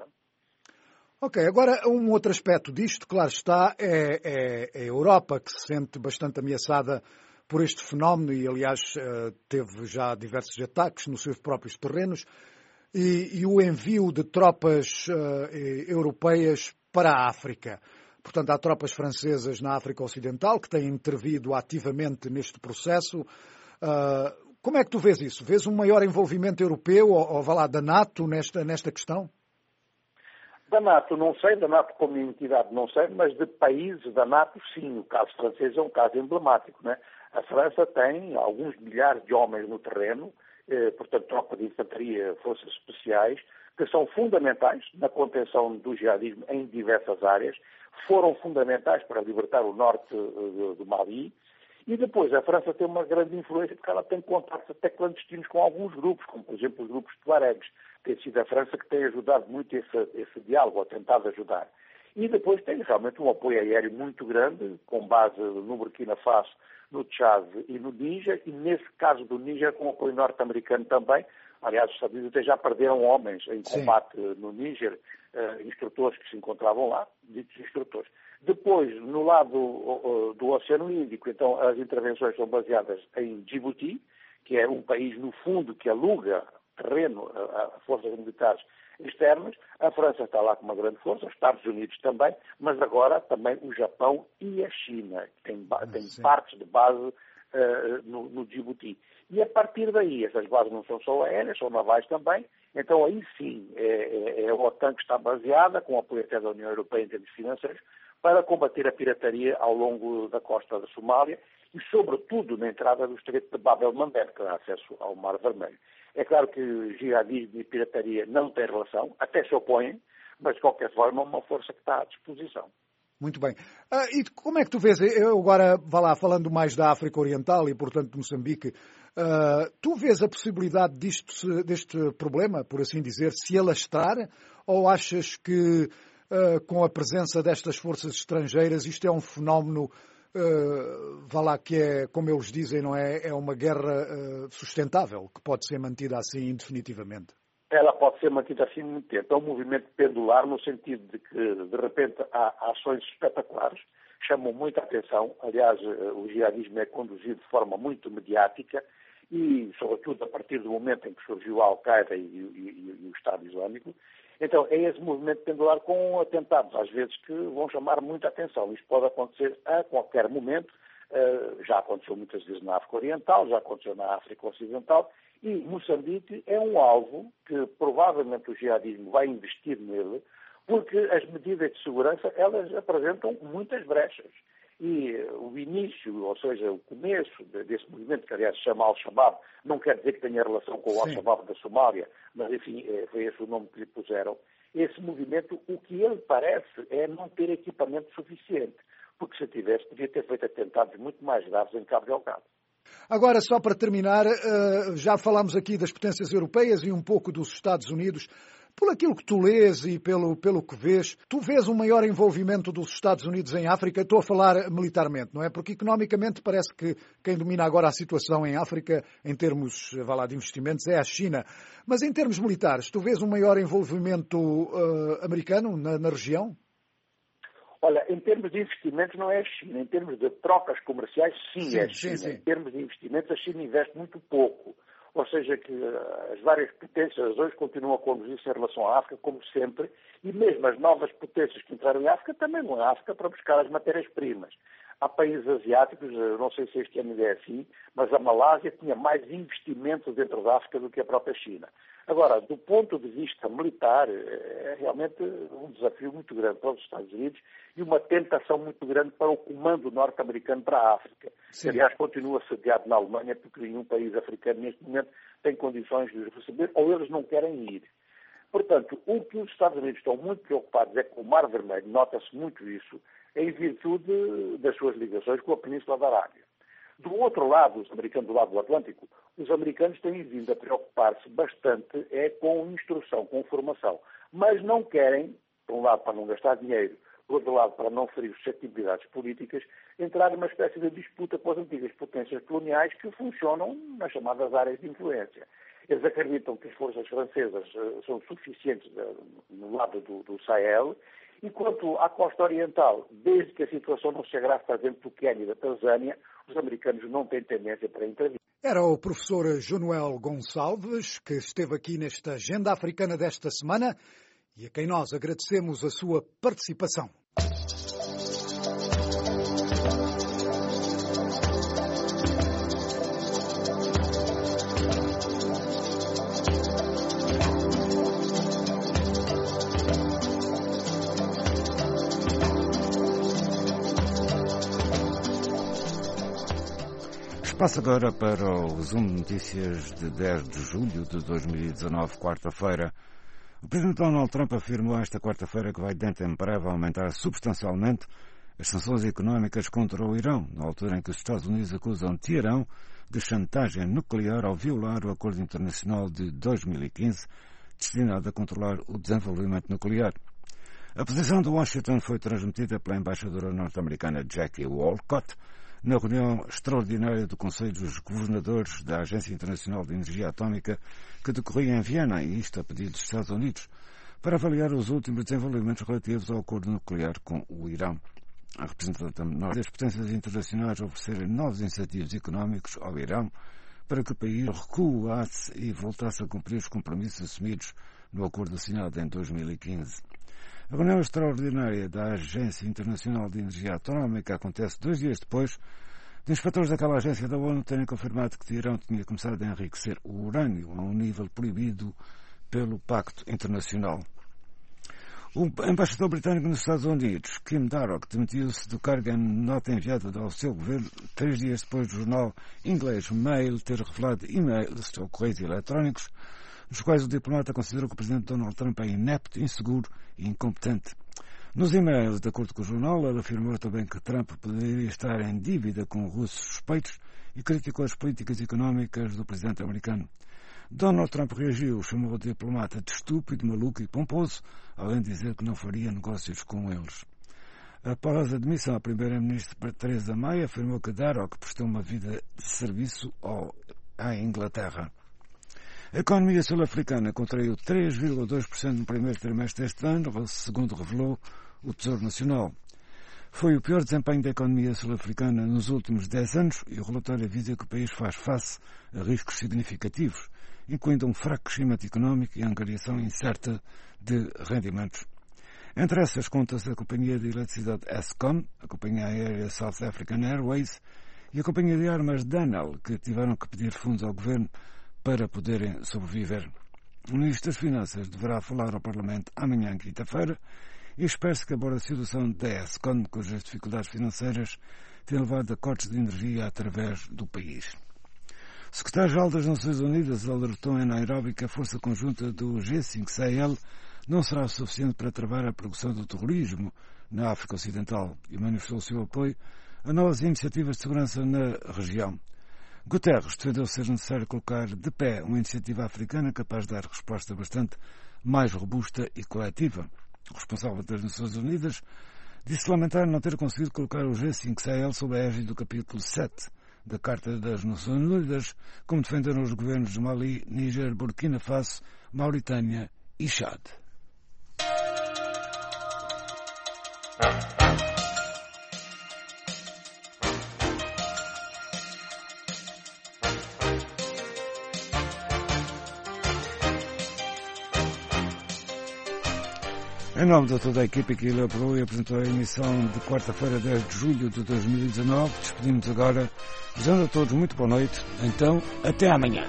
Ok, agora um outro aspecto disto, claro está, é, é, é a Europa, que se sente bastante ameaçada por este fenómeno e, aliás, teve já diversos ataques nos seus próprios terrenos, e, e o envio de tropas europeias para a África. Portanto, há tropas francesas na África Ocidental que têm intervido ativamente neste processo. Como é que tu vês isso? Vês um maior envolvimento europeu ou, ou vá lá, da NATO nesta, nesta questão? Da NATO não sei, da NATO como entidade não sei, mas de países da NATO sim. O caso francês é um caso emblemático, né? A França tem alguns milhares de homens no terreno, eh, portanto tropa de infantaria, forças especiais, que são fundamentais na contenção do jihadismo em diversas áreas, foram fundamentais para libertar o norte uh, do Mali. E depois a França tem uma grande influência porque ela tem contactos até clandestinos com alguns grupos, como por exemplo os grupos tuaregs. Tem sido a França que tem ajudado muito esse, esse diálogo, ou tentado ajudar. E depois tem realmente um apoio aéreo muito grande, com base no Burkina Faso, no Tchad e no Níger, e nesse caso do Níger com apoio norte-americano também. Aliás, os Estados Unidos até já perderam homens em combate Sim. no Níger, uh, instrutores que se encontravam lá, ditos instrutores. Depois, no lado uh, do Oceano Índico, então as intervenções são baseadas em Djibouti, que é um país, no fundo, que aluga terreno a, a forças militares externas. A França está lá com uma grande força, os Estados Unidos também, mas agora também o Japão e a China, que têm, têm partes de base uh, no, no Djibouti. E a partir daí, essas bases não são só aéreas, são navais também, então aí sim é, é, é a OTAN que está baseada, com o apoio até da União Europeia em termos financeiros, para combater a pirataria ao longo da costa da Somália e, sobretudo, na entrada do Estreito de Bab el-Mandeb, que dá acesso ao Mar Vermelho. É claro que jihadismo e pirataria não têm relação, até se opõem, mas de qualquer forma é uma força que está à disposição. Muito bem. Ah, e como é que tu vês, eu agora, vá lá, falando mais da África Oriental e, portanto, de Moçambique, uh, tu vês a possibilidade disto, deste problema, por assim dizer, se alastrar, ou achas que, uh, com a presença destas forças estrangeiras, isto é um fenómeno, uh, vá lá, que é, como eles dizem, não é, é uma guerra uh, sustentável, que pode ser mantida assim indefinitivamente? Ela pode ser mantida assim muito tempo. É um movimento pendular no sentido de que, de repente, há ações espetaculares, chamam muita atenção. Aliás, o jihadismo é conduzido de forma muito mediática e, sobretudo, a partir do momento em que surgiu a Al-Qaeda e, e, e o Estado Islâmico. Então, é esse movimento pendular com atentados, às vezes, que vão chamar muita atenção. Isto pode acontecer a qualquer momento. Já aconteceu muitas vezes na África Oriental, já aconteceu na África Ocidental. E Moçambique é um alvo que provavelmente o jihadismo vai investir nele, porque as medidas de segurança elas apresentam muitas brechas. E o início, ou seja, o começo desse movimento, que aliás se chama Al-Shabaab, não quer dizer que tenha relação com o Al-Shabaab da Somália, mas enfim, foi esse o nome que lhe puseram. Esse movimento, o que ele parece é não ter equipamento suficiente, porque se tivesse, podia ter feito atentados muito mais graves em Cabo Delgado. Agora, só para terminar, já falámos aqui das potências europeias e um pouco dos Estados Unidos. Por aquilo que tu lês e pelo, pelo que vês, tu vês um maior envolvimento dos Estados Unidos em África? Estou a falar militarmente, não é? Porque economicamente parece que quem domina agora a situação em África, em termos, vá lá, de investimentos, é a China. Mas em termos militares, tu vês um maior envolvimento uh, americano na, na região? Olha, em termos de investimentos não é a China. Em termos de trocas comerciais, sim, sim é a China. Sim, sim. Em termos de investimentos, a China investe muito pouco. Ou seja, que as várias potências hoje continuam a conduzir-se em relação à África, como sempre, e mesmo as novas potências que entraram em África também vão à África para buscar as matérias-primas. Há países asiáticos, não sei se este ano é assim, mas a Malásia tinha mais investimento dentro da África do que a própria China. Agora, do ponto de vista militar, é realmente um desafio muito grande para os Estados Unidos e uma tentação muito grande para o comando norte-americano para a África. Sim. Aliás, continua sediado na Alemanha porque nenhum país africano neste momento tem condições de os receber ou eles não querem ir. Portanto, o que os Estados Unidos estão muito preocupados é com o Mar Vermelho, nota-se muito isso, em virtude das suas ligações com a Península da Arábia. Do outro lado, os americanos do lado do Atlântico, os americanos têm vindo a preocupar-se bastante é com instrução, com formação, mas não querem, por um lado para não gastar dinheiro, por outro lado para não ferir suscetibilidades políticas, entrar numa espécie de disputa com as antigas potências coloniais que funcionam nas chamadas áreas de influência. Eles acreditam que as forças francesas uh, são suficientes uh, no lado do, do Sahel, e quanto à costa oriental, desde que a situação não se agrave para dentro do Quênia e da Tanzânia, Os americanos não têm tendência para intervir. Era o professor Jonuel Gonçalves, que esteve aqui nesta Agenda Africana desta semana e a quem nós agradecemos a sua participação. Passo agora para o Zoom de Notícias de dez de julho de dois mil e dezanove, quarta-feira. O presidente Donald Trump afirmou esta quarta-feira que vai, dentro em breve, aumentar substancialmente as sanções económicas contra o Irão, na altura em que os Estados Unidos acusam Teherão de chantagem nuclear ao violar o acordo internacional de dois mil e quinze, destinado a controlar o desenvolvimento nuclear. A posição de Washington foi transmitida pela embaixadora norte-americana Jackie Wolcott na reunião extraordinária do Conselho dos Governadores da Agência Internacional de Energia Atómica que decorria em Viena, e isto a pedido dos Estados Unidos, para avaliar os últimos desenvolvimentos relativos ao acordo nuclear com o Irão. A representante das potências internacionais oferecerem novos incentivos económicos ao Irão para que o país recuasse e voltasse a cumprir os compromissos assumidos no acordo assinado em dois mil e quinze. A reunião extraordinária da Agência Internacional de Energia Atómica acontece dois dias depois de inspetores daquela agência da ONU terem confirmado que Teherão tinha começado a enriquecer o urânio a um nível proibido pelo Pacto Internacional. O embaixador britânico nos Estados Unidos, Kim Darroch, demitiu-se do cargo em nota enviada ao seu governo três dias depois do jornal inglês Mail ter revelado e-mails ou correios eletrónicos nos quais o diplomata considerou que o presidente Donald Trump é inepto, inseguro e incompetente. Nos e-mails, de acordo com o jornal, ele afirmou também que Trump poderia estar em dívida com russos suspeitos e criticou as políticas económicas do presidente americano. Donald Trump reagiu, chamou o diplomata de estúpido, maluco e pomposo, além de dizer que não faria negócios com eles. Após a demissão, a primeira-ministra Theresa May afirmou que Darroch prestou uma vida de serviço ao, à Inglaterra. A economia sul-africana contraiu três vírgula dois por cento no primeiro trimestre deste ano, segundo revelou o Tesouro Nacional. Foi o pior desempenho da economia sul-africana nos últimos dez anos e o relatório avisa que o país faz face a riscos significativos, incluindo um fraco crescimento económico e a angariação incerta de rendimentos. Entre essas contas a companhia de eletricidade Eskom, a companhia aérea South African Airways e a companhia de armas Danel, que tiveram que pedir fundos ao governo para poderem sobreviver. O Ministro das Finanças deverá falar ao Parlamento amanhã, quinta-feira, e espera-se que aborde a situação da Eskom, cujas dificuldades financeiras têm levado a cortes de energia através do país. O secretário-geral das Nações Unidas alertou em Nairobi que a força conjunta do G cinco Sahel não será suficiente para travar a progressão do terrorismo na África Ocidental e manifestou o seu apoio a novas iniciativas de segurança na região. Guterres defendeu ser necessário colocar de pé uma iniciativa africana capaz de dar resposta bastante mais robusta e coletiva. O responsável das Nações Unidas disse lamentar não ter conseguido colocar o G cinco Sahel sob a égide do capítulo sete da Carta das Nações Unidas, como defenderam os governos de Mali, Níger, Burkina Faso, Mauritânia e Chad. Em nome de toda a equipe que elaborou e apresentou a emissão de quarta-feira, dez de julho de dois mil e dezanove, despedimos agora, desejando a todos muito boa noite. Então, até amanhã.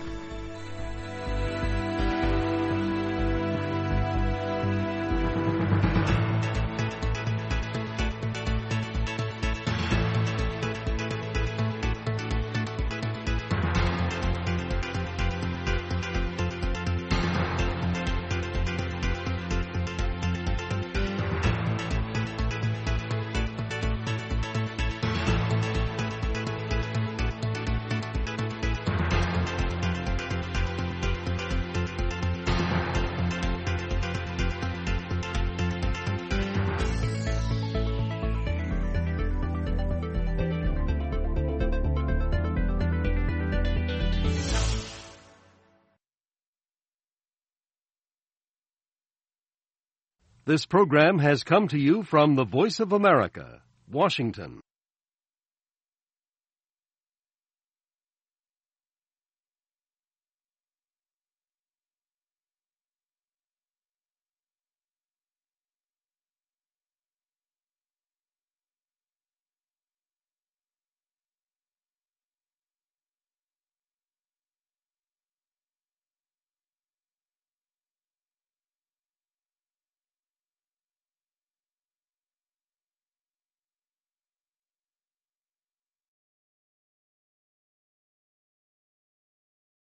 This program has come to you from the Voice of America, Washington.